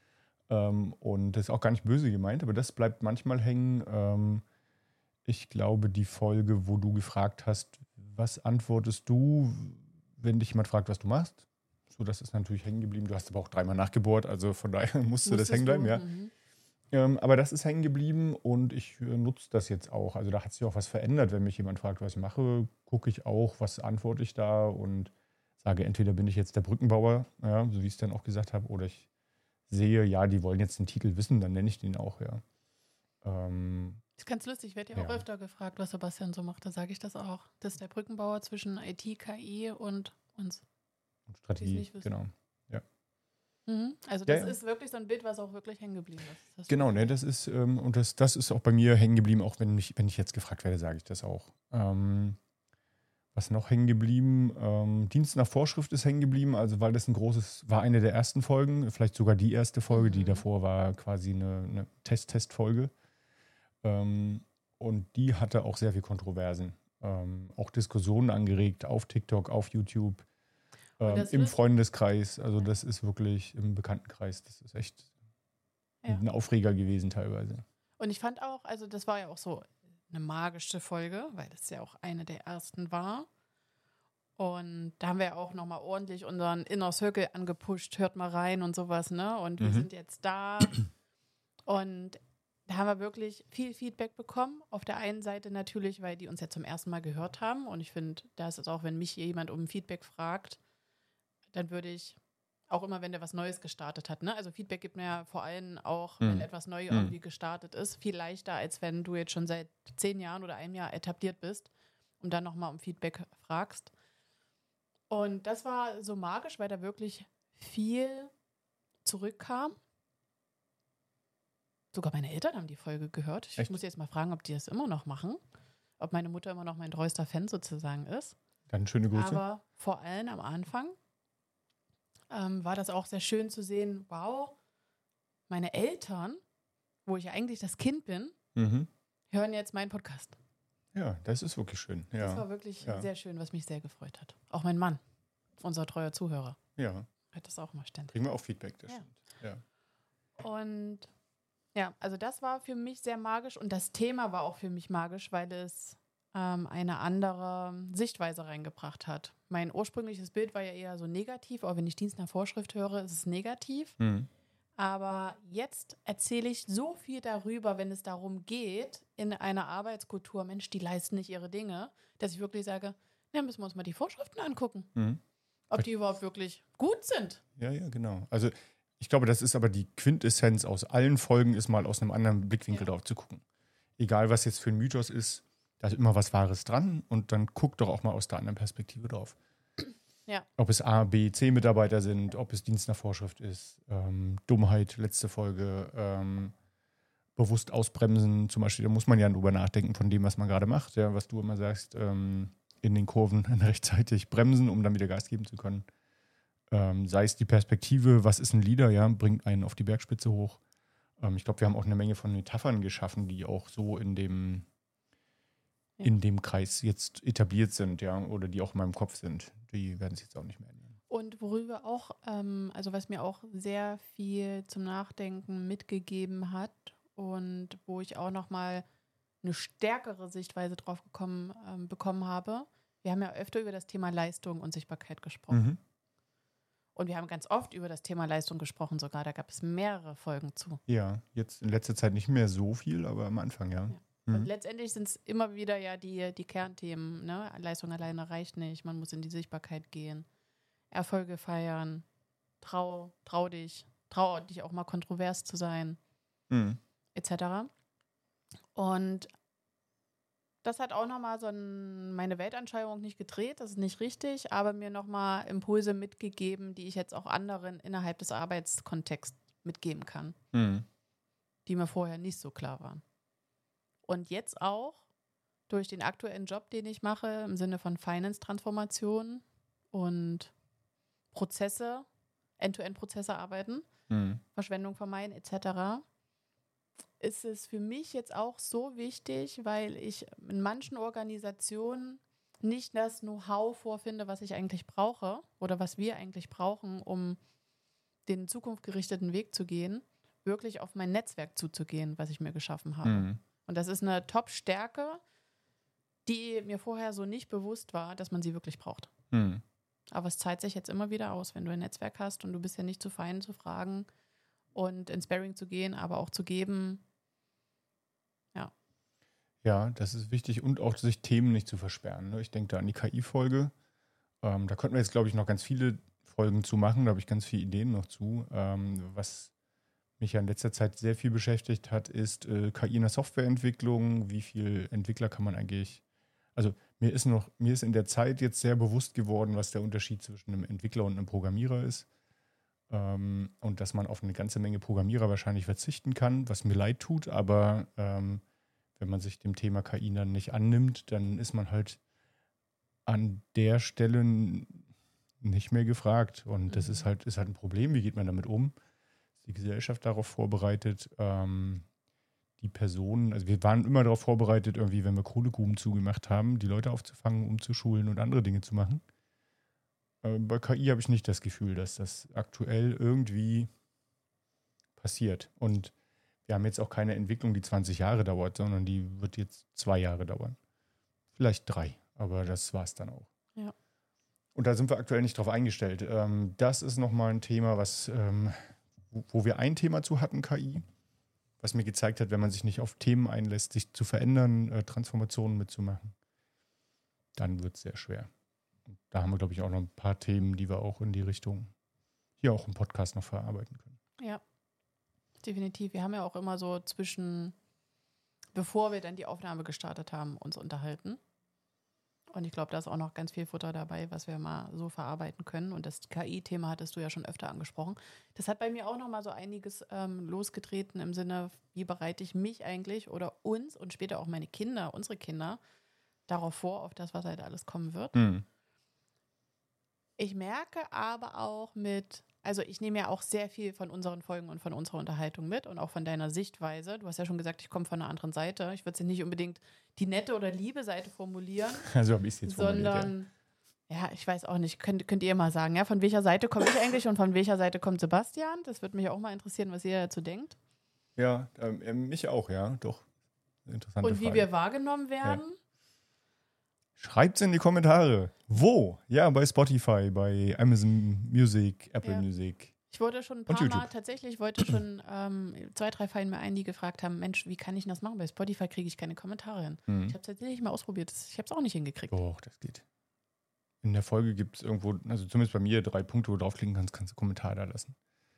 Ähm, und das ist auch gar nicht böse gemeint, aber das bleibt manchmal hängen. Ähm, ich glaube, die Folge, wo du gefragt hast, was antwortest du, wenn dich jemand fragt, was du machst? So, das ist natürlich hängen geblieben. Du hast aber auch dreimal nachgebohrt, also von daher musste Musstest das hängen bleiben, du? ja. Mhm. Ähm, aber das ist hängen geblieben und ich äh, nutze das jetzt auch. Also da hat sich auch was verändert. Wenn mich jemand fragt, was ich mache, gucke ich auch, was antworte ich da und sage, entweder bin ich jetzt der Brückenbauer, ja, so wie ich es dann auch gesagt habe, oder ich sehe, ja, die wollen jetzt den Titel wissen, dann nenne ich den auch, ja. Ähm, Das ist ganz lustig, ich werde ja auch Ja. öfter gefragt, was Sebastian so macht. Da sage ich das auch. Das ist der Brückenbauer zwischen I T, K I und uns. und Strategie, nicht wissen. genau. Mhm. Also Ja, das ja. ist wirklich so ein Bild, was auch wirklich hängen geblieben ist. Das Genau, ne, das ist, ähm, und das, das ist auch bei mir hängen geblieben, auch wenn, mich, wenn ich jetzt gefragt werde, sage ich das auch. Ähm, was noch hängen geblieben? Ähm, Dienst nach Vorschrift ist hängen geblieben, also weil das ein großes, war eine der ersten Folgen, vielleicht sogar die erste Folge, die Mhm. davor war quasi eine, eine Test-Test-Folge. Ähm, und die hatte auch sehr viel Kontroversen. Ähm, auch Diskussionen angeregt auf TikTok, auf YouTube, Und ähm, das im Lust- Freundeskreis. Also das ist wirklich im Bekanntenkreis, das ist echt Ja. ein Aufreger gewesen teilweise. Und ich fand auch, also das war ja auch so eine magische Folge, weil es ja auch eine der ersten war. Und da haben wir ja auch nochmal ordentlich unseren Inner Circle angepusht, hört mal rein und sowas, ne? Und wir Mhm. sind jetzt da. Und da haben wir wirklich viel Feedback bekommen. Auf der einen Seite natürlich, weil die uns ja zum ersten Mal gehört haben. Und ich finde, da ist es auch, wenn mich jemand um Feedback fragt, dann würde ich auch immer, wenn der was Neues gestartet hat, ne? Also Feedback gibt mir ja vor allem auch, wenn Mhm. etwas neu Mhm. irgendwie gestartet ist, viel leichter, als wenn du jetzt schon seit zehn Jahren oder einem Jahr etabliert bist und dann nochmal um Feedback fragst. Und das war so magisch, weil da wirklich viel zurückkam. Sogar meine Eltern haben die Folge gehört. Ich Echt? muss jetzt mal fragen, ob die das immer noch machen. Ob meine Mutter immer noch mein treuester Fan sozusagen ist. Dann schöne Grüße. Aber vor allem am Anfang ähm, war das auch sehr schön zu sehen, wow, meine Eltern, wo ich ja eigentlich das Kind bin, Mhm. hören jetzt meinen Podcast. Ja, das ist wirklich schön. Ja. Das war wirklich ja. sehr schön, was mich sehr gefreut hat. Auch mein Mann, unser treuer Zuhörer, Ja, hört das auch mal ständig. kriegen wir auch Feedback, das Ja. stimmt. Ja. Und ja, also das war für mich sehr magisch und das Thema war auch für mich magisch, weil es ähm, eine andere Sichtweise reingebracht hat. Mein ursprüngliches Bild war ja eher so negativ, auch wenn ich Dienst nach Vorschrift höre, ist es negativ. Mhm. Aber jetzt erzähle ich so viel darüber, wenn es darum geht, in einer Arbeitskultur, Mensch, die leisten nicht ihre Dinge, dass ich wirklich sage, na, müssen wir uns mal die Vorschriften angucken, Mhm. ob die überhaupt wirklich gut sind. Ja, ja, genau. Also ich glaube, das ist aber die Quintessenz aus allen Folgen, ist mal aus einem anderen Blickwinkel Ja. drauf zu gucken. Egal, was jetzt für ein Mythos ist, da ist immer was Wahres dran und dann guck doch auch mal aus der anderen Perspektive drauf. Ja. Ob es A, B, C-Mitarbeiter sind, ob es Dienst nach Vorschrift ist, ähm, Dummheit, letzte Folge, ähm, bewusst ausbremsen, zum Beispiel, da muss man ja drüber nachdenken von dem, was man gerade macht, ja, was du immer sagst, ähm, in den Kurven rechtzeitig bremsen, um dann wieder Gas geben zu können. Ähm, sei es die Perspektive, was ist ein Leader, ja, bringt einen auf die Bergspitze hoch. Ähm, ich glaube, wir haben auch eine Menge von Metaphern geschaffen, die auch so in dem, Ja. in dem Kreis jetzt etabliert sind, ja, oder die auch in meinem Kopf sind. Die werden sich jetzt auch nicht mehr ändern. Und worüber auch, ähm, also was mir auch sehr viel zum Nachdenken mitgegeben hat und wo ich auch nochmal eine stärkere Sichtweise drauf gekommen, ähm, bekommen habe. Wir haben ja öfter über das Thema Leistung und Sichtbarkeit gesprochen. Mhm. Und wir haben ganz oft über das Thema Leistung gesprochen sogar. Da gab es mehrere Folgen zu. Ja, jetzt in letzter Zeit nicht mehr so viel, aber am Anfang, ja. Ja. Mhm. Und letztendlich sind es immer wieder ja die, die Kernthemen. Ne? Leistung alleine reicht nicht. Man muss in die Sichtbarkeit gehen. Erfolge feiern. Trau, trau dich. Trau dich auch mal kontrovers zu sein. Mhm. et cetera. Und das hat auch nochmal so ein, meine Weltanschauung nicht gedreht, das ist nicht richtig, aber mir nochmal Impulse mitgegeben, die ich jetzt auch anderen innerhalb des Arbeitskontexts mitgeben kann, Mhm. die mir vorher nicht so klar waren. Und jetzt auch durch den aktuellen Job, den ich mache, im Sinne von Finance-Transformation und Prozesse, End-to-End-Prozesse arbeiten, Mhm. Verschwendung vermeiden et cetera, ist es für mich jetzt auch so wichtig, weil ich in manchen Organisationen nicht das Know-how vorfinde, was ich eigentlich brauche oder was wir eigentlich brauchen, um den zukunftsgerichteten Weg zu gehen. wirklich auf mein Netzwerk zuzugehen, was ich mir geschaffen habe. Mhm. Und das ist eine Top-Stärke, die mir vorher so nicht bewusst war, dass man sie wirklich braucht. Mhm. Aber es zahlt sich jetzt immer wieder aus, wenn du ein Netzwerk hast und du bist ja nicht zu fein zu fragen und ins Sparring zu gehen, aber auch zu geben. Ja. Ja, das ist wichtig und auch sich Themen nicht zu versperren. Ne? Ich denke da an die K I-Folge. Ähm, da könnten wir jetzt, glaube ich, noch ganz viele Folgen zu machen. Da habe ich ganz viele Ideen noch zu. Ähm, was mich ja in letzter Zeit sehr viel beschäftigt hat, ist äh, K I in der Softwareentwicklung. Wie viel Entwickler kann man eigentlich... Also mir ist noch, mir ist in der Zeit jetzt sehr bewusst geworden, was der Unterschied zwischen einem Entwickler und einem Programmierer ist. Ähm, und dass man auf eine ganze Menge Programmierer wahrscheinlich verzichten kann, was mir leid tut, aber ähm, wenn man sich dem Thema K I dann nicht annimmt, dann ist man halt an der Stelle nicht mehr gefragt. Und das Mhm. ist halt, ist halt ein Problem. Wie geht man damit um? Ist die Gesellschaft darauf vorbereitet? Ähm, die Personen, also wir waren immer darauf vorbereitet, irgendwie, wenn wir Kohlegruben zugemacht haben, die Leute aufzufangen, umzuschulen und andere Dinge zu machen. Äh, bei K I habe ich nicht das Gefühl, dass das aktuell irgendwie passiert. Und wir haben jetzt auch keine Entwicklung, die zwanzig Jahre dauert, sondern die wird jetzt zwei Jahre dauern. Vielleicht drei, aber das war es dann auch. Ja. Und da sind wir aktuell nicht drauf eingestellt. Ähm, das ist nochmal ein Thema, was, ähm, wo, wo wir ein Thema zu hatten, K I, was mir gezeigt hat, wenn man sich nicht auf Themen einlässt, sich zu verändern, äh, Transformationen mitzumachen, dann wird es sehr schwer. Und da haben wir, glaube ich, auch noch ein paar Themen, die wir auch in die Richtung hier auch im Podcast noch verarbeiten können. Ja, definitiv. Wir haben ja auch immer so zwischen, bevor wir dann die Aufnahme gestartet haben, uns unterhalten. Und ich glaube, da ist auch noch ganz viel Futter dabei, was wir mal so verarbeiten können. Und das K I-Thema hattest du ja schon öfter angesprochen. Das hat bei mir auch noch mal so einiges ähm, losgetreten im Sinne, wie bereite ich mich eigentlich oder uns und später auch meine Kinder, unsere Kinder, darauf vor, auf das, was halt alles kommen wird. Mhm. Ich merke aber auch mit, also ich nehme ja auch sehr viel von unseren Folgen und von unserer Unterhaltung mit und auch von deiner Sichtweise. Du hast ja schon gesagt, ich komme von einer anderen Seite. Ich würde es ja nicht unbedingt die nette oder liebe Seite formulieren, Also habe ich es jetzt formuliert, sondern, ja. ja, ich weiß auch nicht, könnt, könnt ihr mal sagen, ja, von welcher Seite komme ich eigentlich und von welcher Seite kommt Sebastian? Das würde mich auch mal interessieren, was ihr dazu denkt. Ja, ähm, mich auch, ja, doch. Interessante Und wie Frage. wir wahrgenommen werden. Ja. Schreibt's in die Kommentare. Wo? Ja, bei Spotify, bei Amazon Music, Apple Ja. Music. Ich wurde schon ein Und paar YouTube. Mal, tatsächlich wollte schon ähm, zwei, drei fallen mir ein, die gefragt haben, Mensch, wie kann ich denn das machen? Bei Spotify kriege ich keine Kommentare hin. Mhm. Ich habe es tatsächlich mal ausprobiert. Das- Ich habe es auch nicht hingekriegt. Doch, das geht. In der Folge gibt es irgendwo, also zumindest bei mir, drei Punkte, wo du draufklicken kannst, kannst du Kommentare da lassen.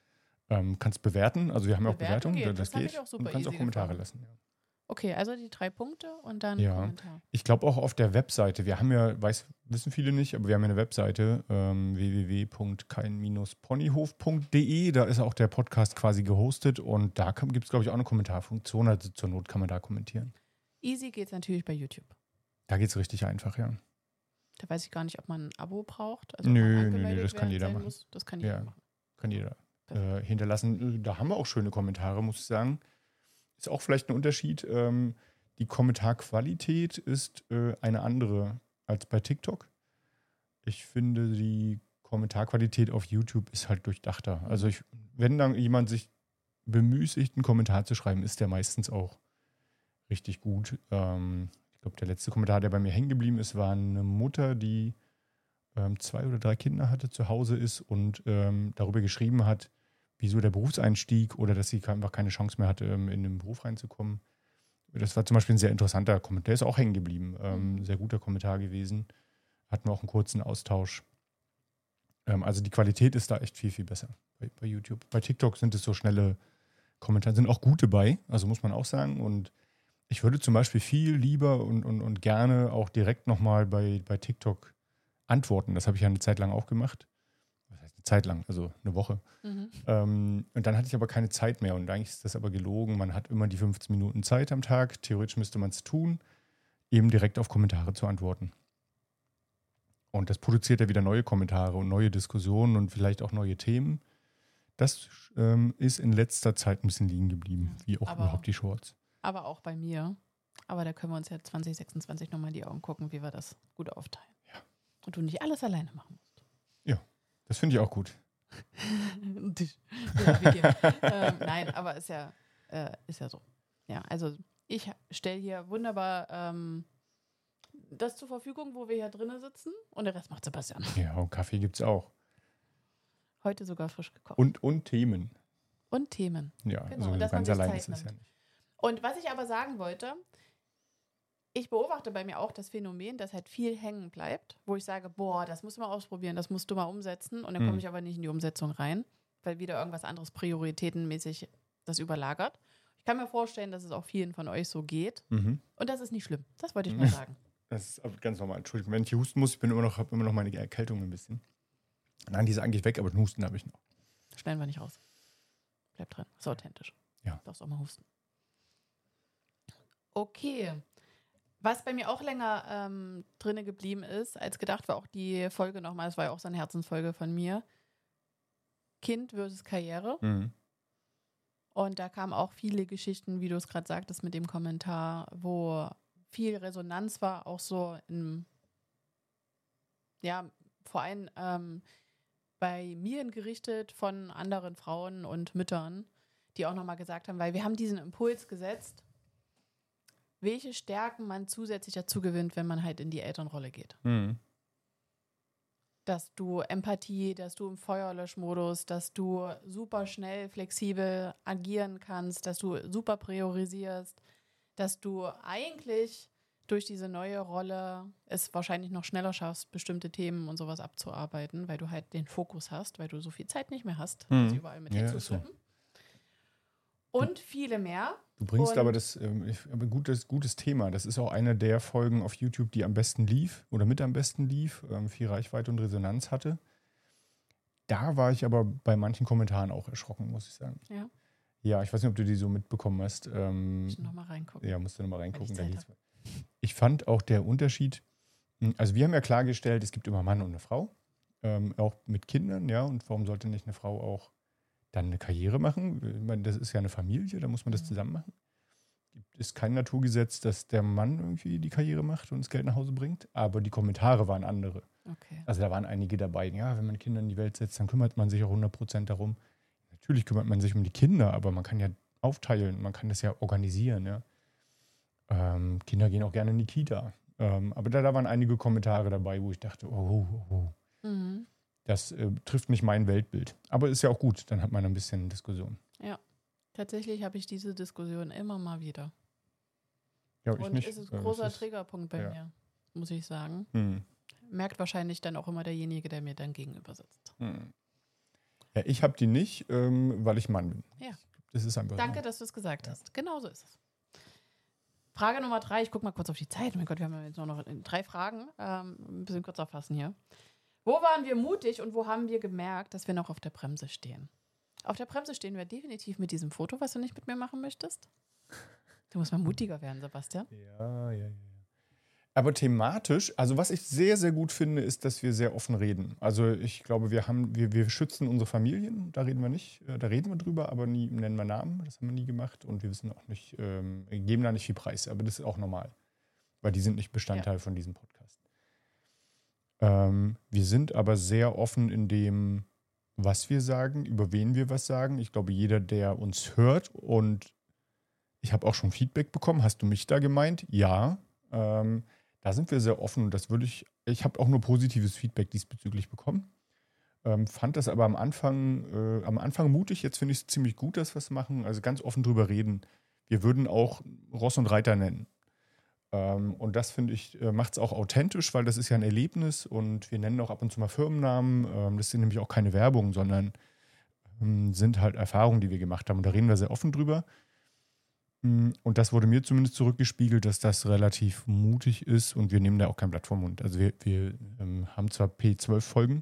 Ähm, kannst bewerten, also wir haben ja auch Bewertung Bewertungen, geht, das, das hab geht. ich auch super und kannst auch easy Kommentare gefunden. lassen. Ja. Okay, also die drei Punkte und dann Ja. Kommentar. Ich glaube auch auf der Webseite, wir haben ja, weiß, wissen viele nicht, aber wir haben ja eine Webseite, ähm, w w w punkt kein ponyhof punkt d e, da ist auch der Podcast quasi gehostet und da gibt es, glaube ich, auch eine Kommentarfunktion, also zur Not kann man da kommentieren. Easy geht es natürlich bei YouTube. Da geht es richtig einfach, ja. Da weiß ich gar nicht, ob man ein Abo braucht. Also ob Nö, man nö, angemeldet nö, das kann werden jeder sein machen. muss. Das kann jeder Ja. machen. Kann jeder Perfekt. äh, hinterlassen. Da haben wir auch schöne Kommentare, muss ich sagen. Ist auch vielleicht ein Unterschied. Ähm, die Kommentarqualität ist äh, eine andere als bei TikTok. Ich finde, die Kommentarqualität auf YouTube ist halt durchdachter. Also ich, wenn dann jemand sich bemüßigt, einen Kommentar zu schreiben, ist der meistens auch richtig gut. Ähm, ich glaube, der letzte Kommentar, der bei mir hängen geblieben ist, war eine Mutter, die ähm, zwei oder drei Kinder hatte, zu Hause ist und ähm, darüber geschrieben hat, wieso der Berufseinstieg oder dass sie einfach keine Chance mehr hatte, ähm, in den Beruf reinzukommen. Das war zum Beispiel ein sehr interessanter Kommentar. Der ist auch hängen geblieben. Ähm, Mhm. Sehr guter Kommentar gewesen. Hatten wir auch einen kurzen Austausch. Ähm, also die Qualität ist da echt viel, viel besser bei, bei YouTube. Bei TikTok sind es so schnelle Kommentare, sind auch gute bei, also muss man auch sagen. Und ich würde zum Beispiel viel lieber und, und, und gerne auch direkt nochmal bei, bei TikTok antworten. Das habe ich ja eine Zeit lang auch gemacht. Was heißt eine Zeit lang? Also eine Woche. Mhm. Ähm, und dann hatte ich aber keine Zeit mehr. Und eigentlich ist das aber gelogen. Man hat immer die fünfzehn Minuten Zeit am Tag. Theoretisch müsste man es tun, eben direkt auf Kommentare zu antworten. Und das produziert ja wieder neue Kommentare und neue Diskussionen und vielleicht auch neue Themen. Das ähm, ist in letzter Zeit ein bisschen liegen geblieben, Ja, wie auch aber- überhaupt die Shorts. Aber auch bei mir. Aber da können wir uns ja zwanzig sechsundzwanzig nochmal in die Augen gucken, wie wir das gut aufteilen. Ja. Und du nicht alles alleine machen musst. Das finde ich auch gut. ähm, nein, aber ist ja, äh, ist ja so. Ja, also ich stelle hier wunderbar ähm, das zur Verfügung, wo wir hier drinnen sitzen und der Rest macht Sebastian. Ja, und Kaffee gibt es auch. Heute sogar frisch gekocht. Und, und Themen. Und Themen. Ja, genau. also Dass ganz man sich allein Zeit ist es ja nimmt. nicht. Und was ich aber sagen wollte, ich beobachte bei mir auch das Phänomen, dass halt viel hängen bleibt, wo ich sage, boah, das musst du mal ausprobieren, das musst du mal umsetzen und dann komme Hm. ich aber nicht in die Umsetzung rein, weil wieder irgendwas anderes prioritätenmäßig das überlagert. Ich kann mir vorstellen, dass es auch vielen von euch so geht Mhm. und das ist nicht schlimm. Das wollte ich nur sagen. Das ist ganz normal. Entschuldigung, wenn ich hier husten muss, ich bin immer noch, habe immer noch meine Erkältung ein bisschen. Nein, die ist eigentlich weg, aber den Husten habe ich noch. Schneiden wir nicht raus. Bleibt drin. Ist authentisch. Ja. Darfst auch mal husten. Okay. Was bei mir auch länger ähm, drinne geblieben ist, als gedacht, war auch die Folge nochmal, das war ja auch so eine Herzensfolge von mir. Kind versus Karriere. Mhm. Und da kamen auch viele Geschichten, wie du es gerade sagtest, mit dem Kommentar, wo viel Resonanz war, auch so in, ja, vor allem ähm, bei mir gerichtet von anderen Frauen und Müttern, die auch nochmal gesagt haben, weil wir haben diesen Impuls gesetzt, welche Stärken man zusätzlich dazu gewinnt, wenn man halt in die Elternrolle geht. Mhm. Dass du Empathie, dass du im Feuerlöschmodus, dass du super schnell, flexibel agieren kannst, dass du super priorisierst, dass du eigentlich durch diese neue Rolle es wahrscheinlich noch schneller schaffst, bestimmte Themen und sowas abzuarbeiten, weil du halt den Fokus hast, weil du so viel Zeit nicht mehr hast, Mhm. das überall mit Ja, hinzuschleppen. ist Und viele mehr. Du bringst Und aber das ähm, ich- aber gutes, gutes Thema. Das ist auch eine der Folgen auf YouTube, die am besten lief oder mit am besten lief, ähm, viel Reichweite und Resonanz hatte. Da war ich aber bei manchen Kommentaren auch erschrocken, muss ich sagen. Ja. Ja, ich weiß nicht, ob du die so mitbekommen hast. Ähm, muss ich noch mal reingucken. ja, musst du nochmal reingucken. Weil Da ich geht's. Zeit Ich fand auch der Unterschied, mh, also wir haben ja klargestellt, es gibt immer Mann und eine Frau, ähm, auch mit Kindern, ja, und warum sollte nicht eine Frau auch dann eine Karriere machen? Ich meine, das ist ja eine Familie, da muss man das Mhm. zusammen machen. Gibt es kein Naturgesetz, dass der Mann irgendwie die Karriere macht und das Geld nach Hause bringt, aber die Kommentare waren andere. Okay. Also da waren einige dabei, ja, wenn man Kinder in die Welt setzt, dann kümmert man sich auch hundert Prozent darum. Natürlich kümmert man sich um die Kinder, aber man kann ja aufteilen, man kann das ja organisieren, ja. Ähm, Kinder gehen auch gerne in die Kita. Ähm, aber da, da waren einige Kommentare dabei, wo ich dachte, oh, oh, oh. Mhm. Das äh, trifft nicht mein Weltbild. Aber ist ja auch gut, dann hat man ein bisschen Diskussion. Tatsächlich habe ich diese Diskussion immer mal wieder. Ja, ich Und nicht. es ist Äh, ein das großer ist- Triggerpunkt bei ja. mir, muss ich sagen. Hm, Merkt wahrscheinlich dann auch immer derjenige, der mir dann gegenüber sitzt. hm. Ja, ich habe die nicht, ähm, weil ich Mann bin. Ja. Das ist einfach Danke, so. dass du es gesagt Ja. hast. Genau so ist es. Frage Nummer drei. Ich gucke mal kurz auf die Zeit. Mein Gott, wir haben jetzt nur noch drei Fragen. Ähm, ein bisschen kürzer fassen hier. Wo waren wir mutig und wo haben wir gemerkt, dass wir noch auf der Bremse stehen? Auf der Bremse stehen wir definitiv mit diesem Foto, was du nicht mit mir machen möchtest. Du musst mal mutiger werden, Sebastian. Ja, ja, ja. Aber thematisch, also was ich sehr, sehr gut finde, ist, dass wir sehr offen reden. Also ich glaube, wir haben, wir, wir schützen unsere Familien, da reden wir nicht, äh, da reden wir drüber, aber nie nennen wir Namen, das haben wir nie gemacht und wir wissen auch nicht, ähm, geben da nicht viel Preis, aber das ist auch normal, weil die sind nicht Bestandteil von diesem Podcast. Ähm, wir sind aber sehr offen in dem, was wir sagen, über wen wir was sagen. Ich glaube, jeder, der uns hört und ich habe auch schon Feedback bekommen, hast du mich da gemeint? Ja. Ähm, Da sind wir sehr offen und das würde ich, ich habe auch nur positives Feedback diesbezüglich bekommen. Ähm, fand das aber am Anfang, äh, am Anfang mutig, jetzt finde ich es ziemlich gut, dass wir es machen, also ganz offen drüber reden. Wir würden auch Ross und Reiter nennen. Ähm, und das finde ich, äh, macht es auch authentisch, weil das ist ja ein Erlebnis und wir nennen auch ab und zu mal Firmennamen. Ähm, das sind nämlich auch keine Werbung, sondern ähm, sind halt Erfahrungen, die wir gemacht haben und da reden wir sehr offen drüber. Und das wurde mir zumindest zurückgespiegelt, dass das relativ mutig ist und wir nehmen da auch kein Blatt vom Mund. Also wir, wir ähm, haben zwar P zwölf Folgen,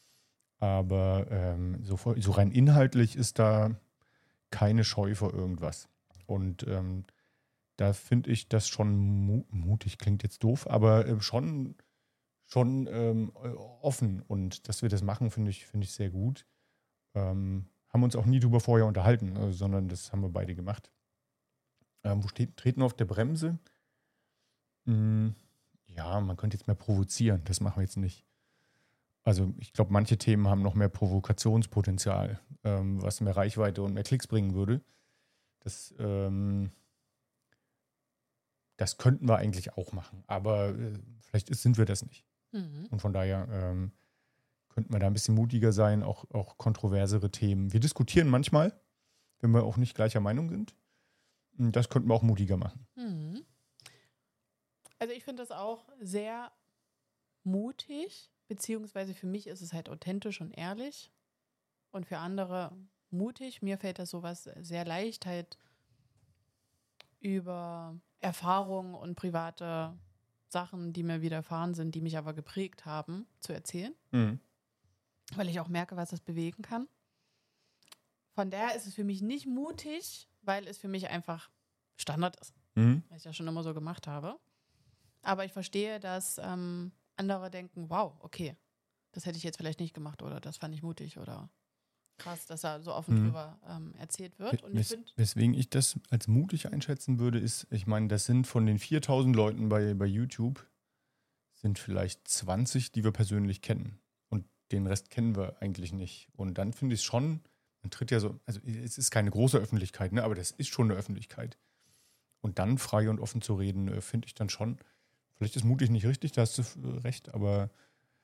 aber ähm, so, so rein inhaltlich ist da keine Scheu vor irgendwas. Und ähm, da finde ich das schon mu mutig, klingt jetzt doof, aber äh, schon, schon ähm, offen. Und dass wir das machen, finde ich, finde ich sehr gut. Ähm, haben uns auch nie drüber vorher unterhalten, äh, sondern das haben wir beide gemacht. Ähm, wo steht, treten wir auf der Bremse? Hm, ja, man könnte jetzt mehr provozieren, das machen wir jetzt nicht. Also ich glaube, manche Themen haben noch mehr Provokationspotenzial, ähm, was mehr Reichweite und mehr Klicks bringen würde. Das, ähm, das könnten wir eigentlich auch machen, aber äh, vielleicht ist, sind wir das nicht. Mhm. Und von daher ähm, könnten wir da ein bisschen mutiger sein, auch, auch kontroversere Themen. Wir diskutieren manchmal, wenn wir auch nicht gleicher Meinung sind. Das könnten wir auch mutiger machen. Mhm. Also ich finde das auch sehr mutig, beziehungsweise für mich ist es halt authentisch und ehrlich und für andere mutig. Mir fällt das sowas sehr leicht, halt über Erfahrungen und private Sachen, die mir widerfahren sind, die mich aber geprägt haben, zu erzählen, Mhm. weil ich auch merke, was das bewegen kann. Von daher ist es für mich nicht mutig, weil es für mich einfach Standard ist, Mhm. weil ich das schon immer so gemacht habe. Aber ich verstehe, dass ähm, andere denken, wow, okay, das hätte ich jetzt vielleicht nicht gemacht oder das fand ich mutig oder krass, dass da so offen Mhm. drüber ähm, erzählt wird. Und ich Wes finde, weswegen ich das als mutig einschätzen würde, ist, ich meine, das sind von den viertausend Leuten bei, bei YouTube, sind vielleicht zwanzig, die wir persönlich kennen. Und den Rest kennen wir eigentlich nicht. Und dann finde ich es schon, man tritt ja so, also es ist keine große Öffentlichkeit, ne, aber das ist schon eine Öffentlichkeit. Und dann frei und offen zu reden, äh, finde ich dann schon, vielleicht ist mutig nicht richtig, da hast du äh, recht, aber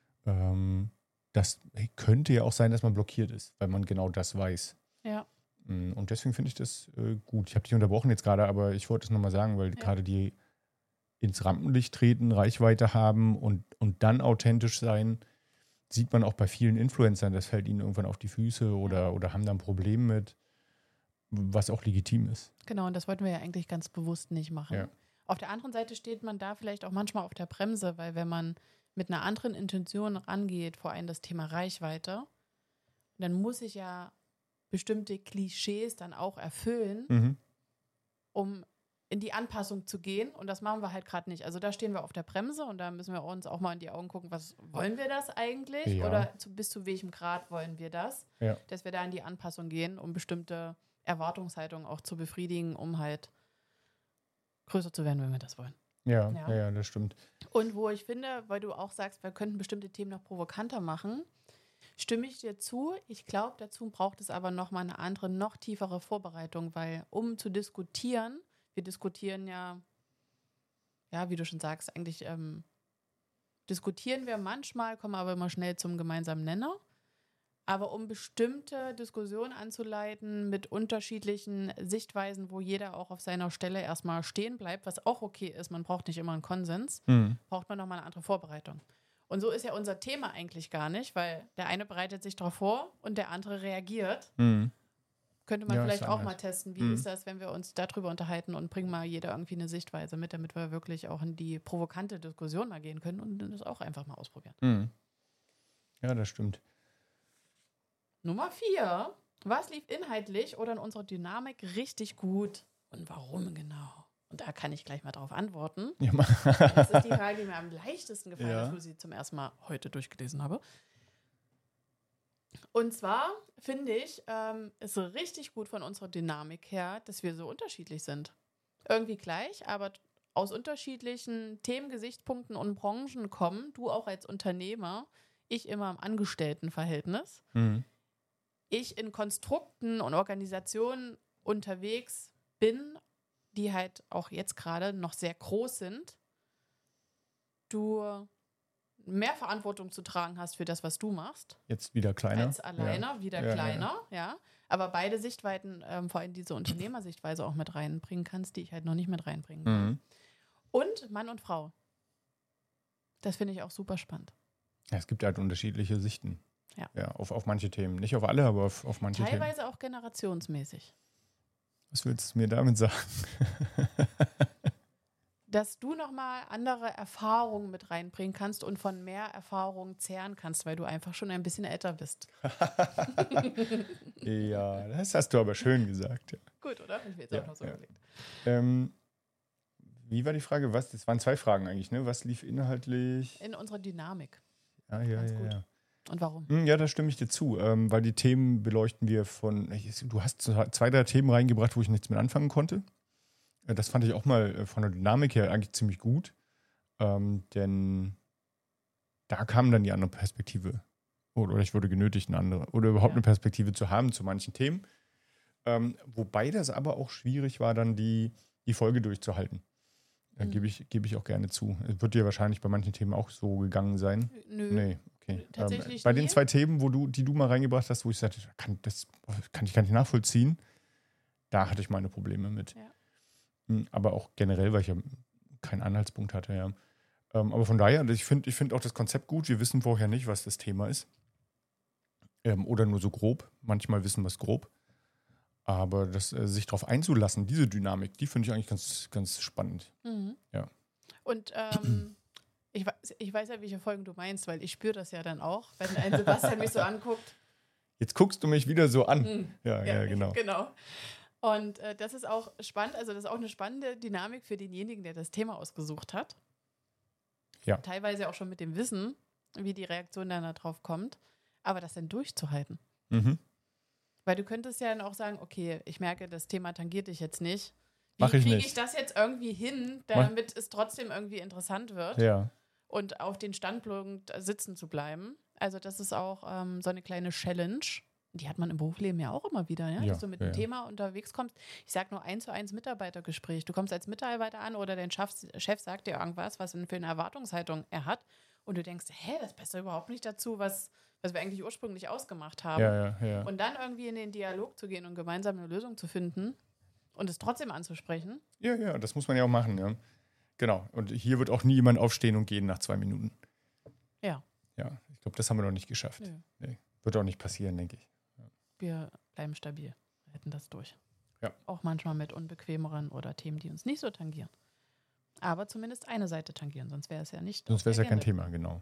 ähm, das könnte ja auch sein, dass man blockiert ist, weil man genau das weiß. ja, Mm, Und deswegen finde ich das äh, gut. Ich habe dich unterbrochen jetzt gerade, aber ich wollte es nochmal sagen, weil Ja. gerade die ins Rampenlicht treten, Reichweite haben und, und dann authentisch sein, sieht man auch bei vielen Influencern, das fällt ihnen irgendwann auf die Füße oder, Ja. oder haben da ein Problem mit, was auch legitim ist. genau, und das wollten wir ja eigentlich ganz bewusst nicht machen. Ja. Auf der anderen Seite steht man da vielleicht auch manchmal auf der Bremse, weil wenn man mit einer anderen Intention rangeht, vor allem das Thema Reichweite, dann muss ich ja bestimmte Klischees dann auch erfüllen, Mhm. um in die Anpassung zu gehen. Und das machen wir halt gerade nicht. Also da stehen wir auf der Bremse und da müssen wir uns auch mal in die Augen gucken, was wollen wir das eigentlich? Ja. Oder zu, bis zu welchem Grad wollen wir das? Ja. Dass wir da in die Anpassung gehen, um bestimmte Erwartungshaltungen auch zu befriedigen, um halt größer zu werden, wenn wir das wollen. Ja, Ja. ja, ja, das stimmt. Und wo ich finde, weil du auch sagst, wir könnten bestimmte Themen noch provokanter machen, stimme ich dir zu. Ich glaube, dazu braucht es aber nochmal eine andere, noch tiefere Vorbereitung, weil um zu diskutieren, wir diskutieren ja, ja, wie du schon sagst, eigentlich ähm, diskutieren wir manchmal, kommen aber immer schnell zum gemeinsamen Nenner. Aber um bestimmte Diskussionen anzuleiten mit unterschiedlichen Sichtweisen, wo jeder auch auf seiner Stelle erstmal stehen bleibt, was auch okay ist, man braucht nicht immer einen Konsens, Mhm. braucht man nochmal eine andere Vorbereitung. Und so ist ja unser Thema eigentlich gar nicht, weil der eine bereitet sich darauf vor und der andere reagiert. Mhm. Könnte man Ja, vielleicht ist auch anders. mal testen, wie Mhm. ist das, wenn wir uns darüber unterhalten und bringen mal jeder irgendwie eine Sichtweise mit, damit wir wirklich auch in die provokante Diskussion mal gehen können und das auch einfach mal ausprobieren. Mhm. Ja, das stimmt. Nummer vier. Was lief inhaltlich oder in unserer Dynamik richtig gut und warum genau? Und da kann ich gleich mal drauf antworten. Ja, ma- Das ist die Frage, die mir am leichtesten gefallen Ja. ist, wo ich sie zum ersten Mal heute durchgelesen habe. Und zwar finde ich, ähm, ist richtig gut von unserer Dynamik her, dass wir so unterschiedlich sind. Irgendwie gleich, aber aus unterschiedlichen Themengesichtspunkten und Branchen kommen. Du auch als Unternehmer, ich immer im Angestelltenverhältnis. Mhm. Ich in Konstrukten und Organisationen unterwegs bin, die halt auch jetzt gerade noch sehr groß sind, du mehr Verantwortung zu tragen hast für das, was du machst, Jetzt wieder kleiner. als alleine, wieder Ja, ja, kleiner, ja. Aber beide Sichtweiten, ähm, vor allem diese Unternehmersichtweise auch mit reinbringen kannst, die ich halt noch nicht mit reinbringen kann. Mhm. Und Mann und Frau. Das finde ich auch super spannend. Ja, es gibt halt unterschiedliche Sichten. Ja. Ja, auf, auf manche Themen. Nicht auf alle, aber auf, auf manche Themen. Teilweise auch generationsmäßig. Was willst du mir damit sagen? Dass du nochmal andere Erfahrungen mit reinbringen kannst und von mehr Erfahrungen zehren kannst, weil du einfach schon ein bisschen älter bist. Ja, das hast du aber schön gesagt. Ja. Gut, oder? Hab ich mir jetzt Ja, auch noch so ja. überlegt. Ähm, wie war die Frage? Was? Das waren zwei Fragen eigentlich, ne? Was lief inhaltlich? In unserer Dynamik. Ja, ja, Ganz ja, gut. ja. Und warum? Hm, Ja, da stimme ich dir zu, ähm, weil die Themen beleuchten wir von, du hast zwei, drei Themen reingebracht, wo ich nichts mit anfangen konnte. Äh, Das fand ich auch mal äh, von der Dynamik her eigentlich ziemlich gut, ähm, denn da kam dann die andere Perspektive oder ich wurde genötigt, eine andere oder überhaupt Ja. eine Perspektive zu haben zu manchen Themen. Ähm, wobei das aber auch schwierig war, dann die, die Folge durchzuhalten. Da Mhm. gebe ich, gebe ich auch gerne zu. Es wird dir wahrscheinlich bei manchen Themen auch so gegangen sein. Nö. Nee, okay. Tatsächlich Ähm, bei nie. den zwei Themen, wo du, die du mal reingebracht hast, wo ich sagte, kann, das kann ich gar nicht nachvollziehen, da hatte ich meine Probleme mit. Ja. Hm, Aber auch generell, weil ich ja keinen Anhaltspunkt hatte, ja. Ähm, aber von daher, ich finde ich find auch das Konzept gut. Wir wissen vorher nicht, was das Thema ist. Ähm, oder nur so grob. Manchmal wissen wir es grob. Aber das, äh, sich darauf einzulassen, diese Dynamik, die finde ich eigentlich ganz, ganz spannend. Mhm. Ja. Und ähm, ich, weiß, ich weiß ja, welche Folgen du meinst, weil ich spüre das ja dann auch, wenn ein Sebastian mich so anguckt. Jetzt guckst du mich wieder so an. Hm. Ja, ja, genau. Genau. Und äh, das ist auch spannend, also das ist auch eine spannende Dynamik für denjenigen, der das Thema ausgesucht hat. Ja. Teilweise auch schon mit dem Wissen, wie die Reaktion dann darauf kommt, aber das dann durchzuhalten. Mhm. Weil du könntest ja dann auch sagen, okay, ich merke, das Thema tangiert dich jetzt nicht. Wie Mach ich kriege nicht. ich das jetzt irgendwie hin, damit es trotzdem irgendwie interessant wird Ja. und auf den Standpunkt sitzen zu bleiben? Also das ist auch ähm, so eine kleine Challenge. Die hat man im Berufsleben ja auch immer wieder, ja? Ja, Dass du mit ja, einem ja. Thema unterwegs kommst. Ich sage nur eins zu eins Mitarbeitergespräch. Du kommst als Mitarbeiter an oder dein Chef, Chef sagt dir irgendwas, was für eine Erwartungshaltung er hat. Und du denkst, hä, das passt doch überhaupt nicht dazu, was, was wir eigentlich ursprünglich ausgemacht haben. Ja, ja, ja. Und dann irgendwie in den Dialog zu gehen und gemeinsam eine Lösung zu finden und es trotzdem anzusprechen. Ja, ja, das muss man ja auch machen, ja. Genau. Und hier wird auch nie jemand aufstehen und gehen nach zwei Minuten. Ja. Ja, ich glaube, das haben wir noch nicht geschafft. Nö. Nee. Wird auch nicht passieren, denke ich. Wir bleiben stabil. Wir hätten das durch. Ja. Auch manchmal mit unbequemeren oder Themen, die uns nicht so tangieren. Aber zumindest eine Seite tangieren, sonst wäre es ja nicht. Sonst wäre es ja kein Agenda. Thema, genau.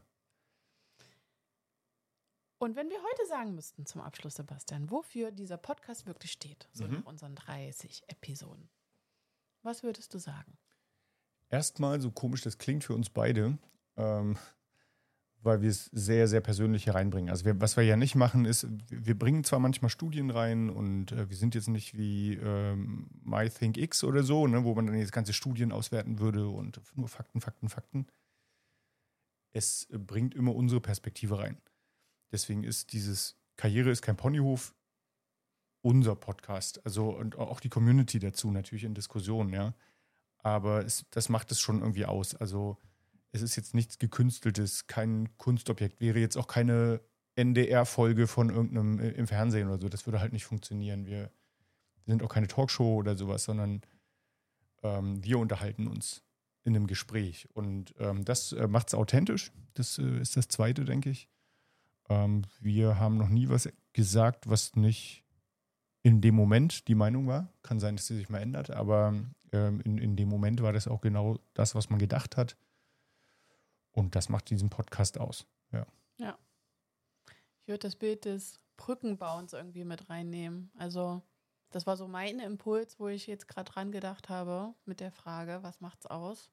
Und wenn wir heute sagen müssten zum Abschluss, Sebastian, wofür dieser Podcast wirklich steht, so Mhm. nach unseren dreißig Episoden, was würdest du sagen? Erstmal, so komisch das klingt für uns beide, ähm, weil wir es sehr, sehr persönlich hier reinbringen. Also wir, was wir ja nicht machen, ist, wir wir bringen zwar manchmal Studien rein und äh, wir sind jetzt nicht wie ähm, MyThinkX oder so, ne, wo man dann jetzt ganze Studien auswerten würde und nur Fakten, Fakten, Fakten. Es äh, bringt immer unsere Perspektive rein. Deswegen ist dieses Karriere ist kein Ponyhof unser Podcast. Also und auch die Community dazu natürlich in Diskussionen, ja. Aber es, das macht es schon irgendwie aus. Also es ist jetzt nichts Gekünsteltes, kein Kunstobjekt. Wäre jetzt auch keine N D R-Folge von irgendeinem äh, im Fernsehen oder so. Das würde halt nicht funktionieren. Wir, wir sind auch keine Talkshow oder sowas, sondern ähm, wir unterhalten uns in einem Gespräch. Und ähm, das äh, macht es authentisch. Das äh, ist das Zweite, denke ich. Ähm, wir haben noch nie was gesagt, was nicht in dem Moment die Meinung war. Kann sein, dass sie sich mal ändert, aber ähm, in, in dem Moment war das auch genau das, was man gedacht hat. Und das macht diesen Podcast aus. Ja. Ja. Ich würde das Bild des Brückenbauens irgendwie mit reinnehmen. Also das war so mein Impuls, wo ich jetzt gerade dran gedacht habe mit der Frage, was macht's aus?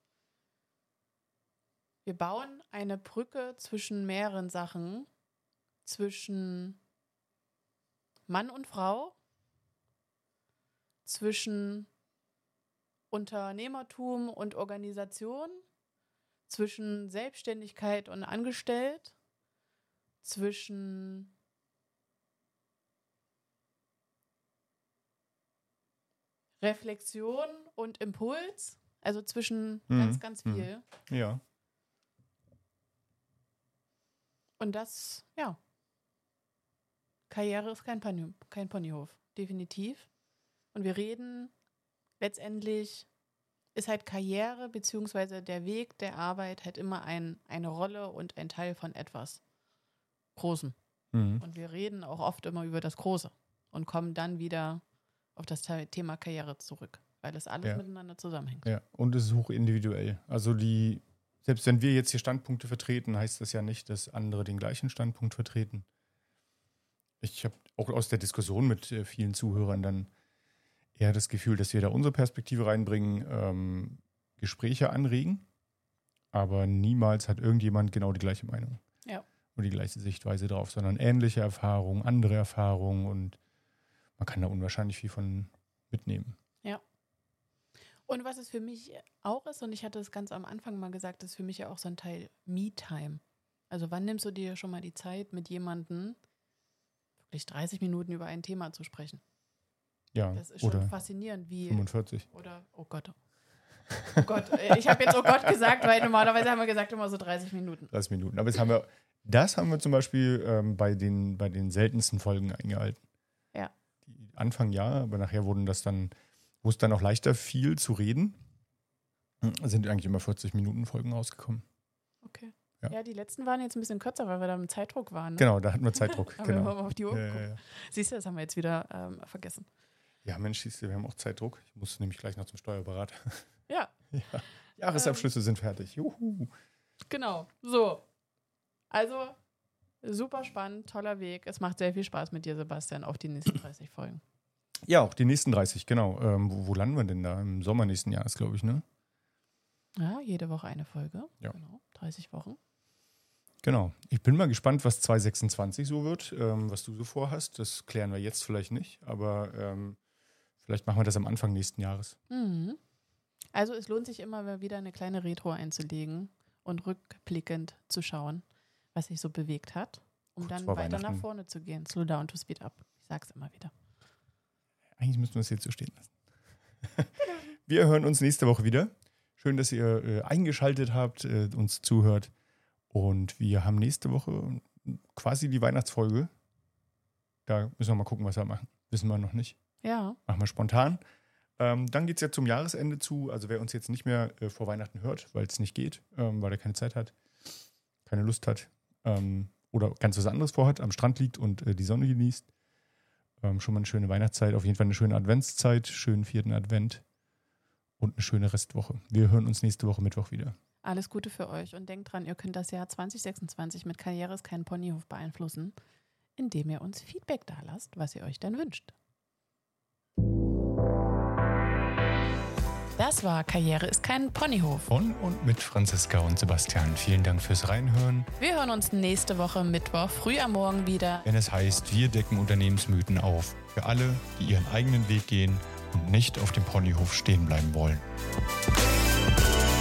Wir bauen eine Brücke zwischen mehreren Sachen, zwischen Mann und Frau, zwischen Unternehmertum und Organisation, zwischen Selbstständigkeit und Angestellt, zwischen Reflexion und Impuls, also zwischen Mhm. ganz, ganz Mhm. viel. Ja. Und das, ja, Karriere ist kein, Pony, kein Ponyhof, definitiv. Und wir reden letztendlich, ist halt Karriere beziehungsweise der Weg der Arbeit halt immer ein, eine Rolle und ein Teil von etwas Großem. Mhm. Und wir reden auch oft immer über das Große und kommen dann wieder auf das Thema Karriere zurück, weil das alles Ja. miteinander zusammenhängt. Ja. Und es ist hoch individuell. Also die, selbst wenn wir jetzt hier Standpunkte vertreten, heißt das ja nicht, dass andere den gleichen Standpunkt vertreten. Ich habe auch aus der Diskussion mit äh, vielen Zuhörern dann eher das Gefühl, dass wir da unsere Perspektive reinbringen, ähm, Gespräche anregen, aber niemals hat irgendjemand genau die gleiche Meinung. Ja. Und die gleiche Sichtweise drauf, sondern ähnliche Erfahrungen, andere Erfahrungen und man kann da unwahrscheinlich viel von mitnehmen. Und was es für mich auch ist, und ich hatte es ganz am Anfang mal gesagt, ist für mich ja auch so ein Teil Me-Time. Also wann nimmst du dir schon mal die Zeit, mit jemandem wirklich dreißig Minuten über ein Thema zu sprechen? Ja, das ist schon oder faszinierend, wie. fünfundvierzig. Oder, oh Gott. Oh Gott, ich habe jetzt oh Gott gesagt, weil normalerweise haben wir gesagt immer so dreißig Minuten. dreißig Minuten. Aber jetzt haben wir, das haben wir zum Beispiel ähm, bei, den, bei den seltensten Folgen eingehalten. Ja. Die Anfang ja, aber nachher wurden das dann, wo es dann auch leichter fiel zu reden, sind eigentlich immer vierzig Minuten Folgen rausgekommen. Okay. Ja. Ja, die letzten waren jetzt ein bisschen kürzer, weil wir da im Zeitdruck waren. Ne? Genau, da hatten wir Zeitdruck. Aber genau. wir haben auf die Uhr ja, geguckt. ja, ja. Siehst du, das haben wir jetzt wieder ähm, vergessen. Ja, Mensch, siehst du, wir haben auch Zeitdruck. Ich muss nämlich gleich noch zum Steuerberater. Ja. ja. Jahresabschlüsse ähm, sind fertig. Juhu. Genau. So. Also, super spannend, toller Weg. Es macht sehr viel Spaß mit dir, Sebastian, auf die nächsten dreißig Folgen. Ja, auch die nächsten dreißig, genau. Ähm, wo, wo landen wir denn da? Im Sommer nächsten Jahres, glaube ich, ne? Ja, jede Woche eine Folge. Ja. Genau, dreißig Wochen. Genau. Ich bin mal gespannt, was zwanzig sechsundzwanzig so wird, ähm, was du so vorhast. Das klären wir jetzt vielleicht nicht, aber ähm, vielleicht machen wir das am Anfang nächsten Jahres. Mhm. Also es lohnt sich immer mal wieder eine kleine Retro einzulegen und rückblickend zu schauen, was sich so bewegt hat, um Kurz dann vor weiter nach Weihnachten. vorne zu gehen. Slow down to speed up. Ich sag's immer wieder. Eigentlich müssten wir es jetzt so stehen lassen. Wir hören uns nächste Woche wieder. Schön, dass ihr äh, eingeschaltet habt, äh, uns zuhört. Und wir haben nächste Woche quasi die Weihnachtsfolge. Da müssen wir mal gucken, was wir machen. Wissen wir noch nicht. Ja. Machen wir spontan. Ähm, dann geht es ja zum Jahresende zu. Also wer uns jetzt nicht mehr äh, vor Weihnachten hört, weil es nicht geht, ähm, weil er keine Zeit hat, keine Lust hat ähm, oder ganz was anderes vorhat, am Strand liegt und äh, die Sonne genießt. Ähm, schon mal eine schöne Weihnachtszeit, auf jeden Fall eine schöne Adventszeit, schönen vierten Advent und eine schöne Restwoche. Wir hören uns nächste Woche Mittwoch wieder. Alles Gute für euch und denkt dran, ihr könnt das Jahr zwanzig sechsundzwanzig mit Karriere ist kein Ponyhof beeinflussen, indem ihr uns Feedback da lasst, was ihr euch denn wünscht. Das war Karriere ist kein Ponyhof. Von und mit Franziska und Sebastian. Vielen Dank fürs Reinhören. Wir hören uns nächste Woche Mittwoch früh am Morgen wieder. Wenn es heißt, wir decken Unternehmensmythen auf. Für alle, die ihren eigenen Weg gehen und nicht auf dem Ponyhof stehen bleiben wollen.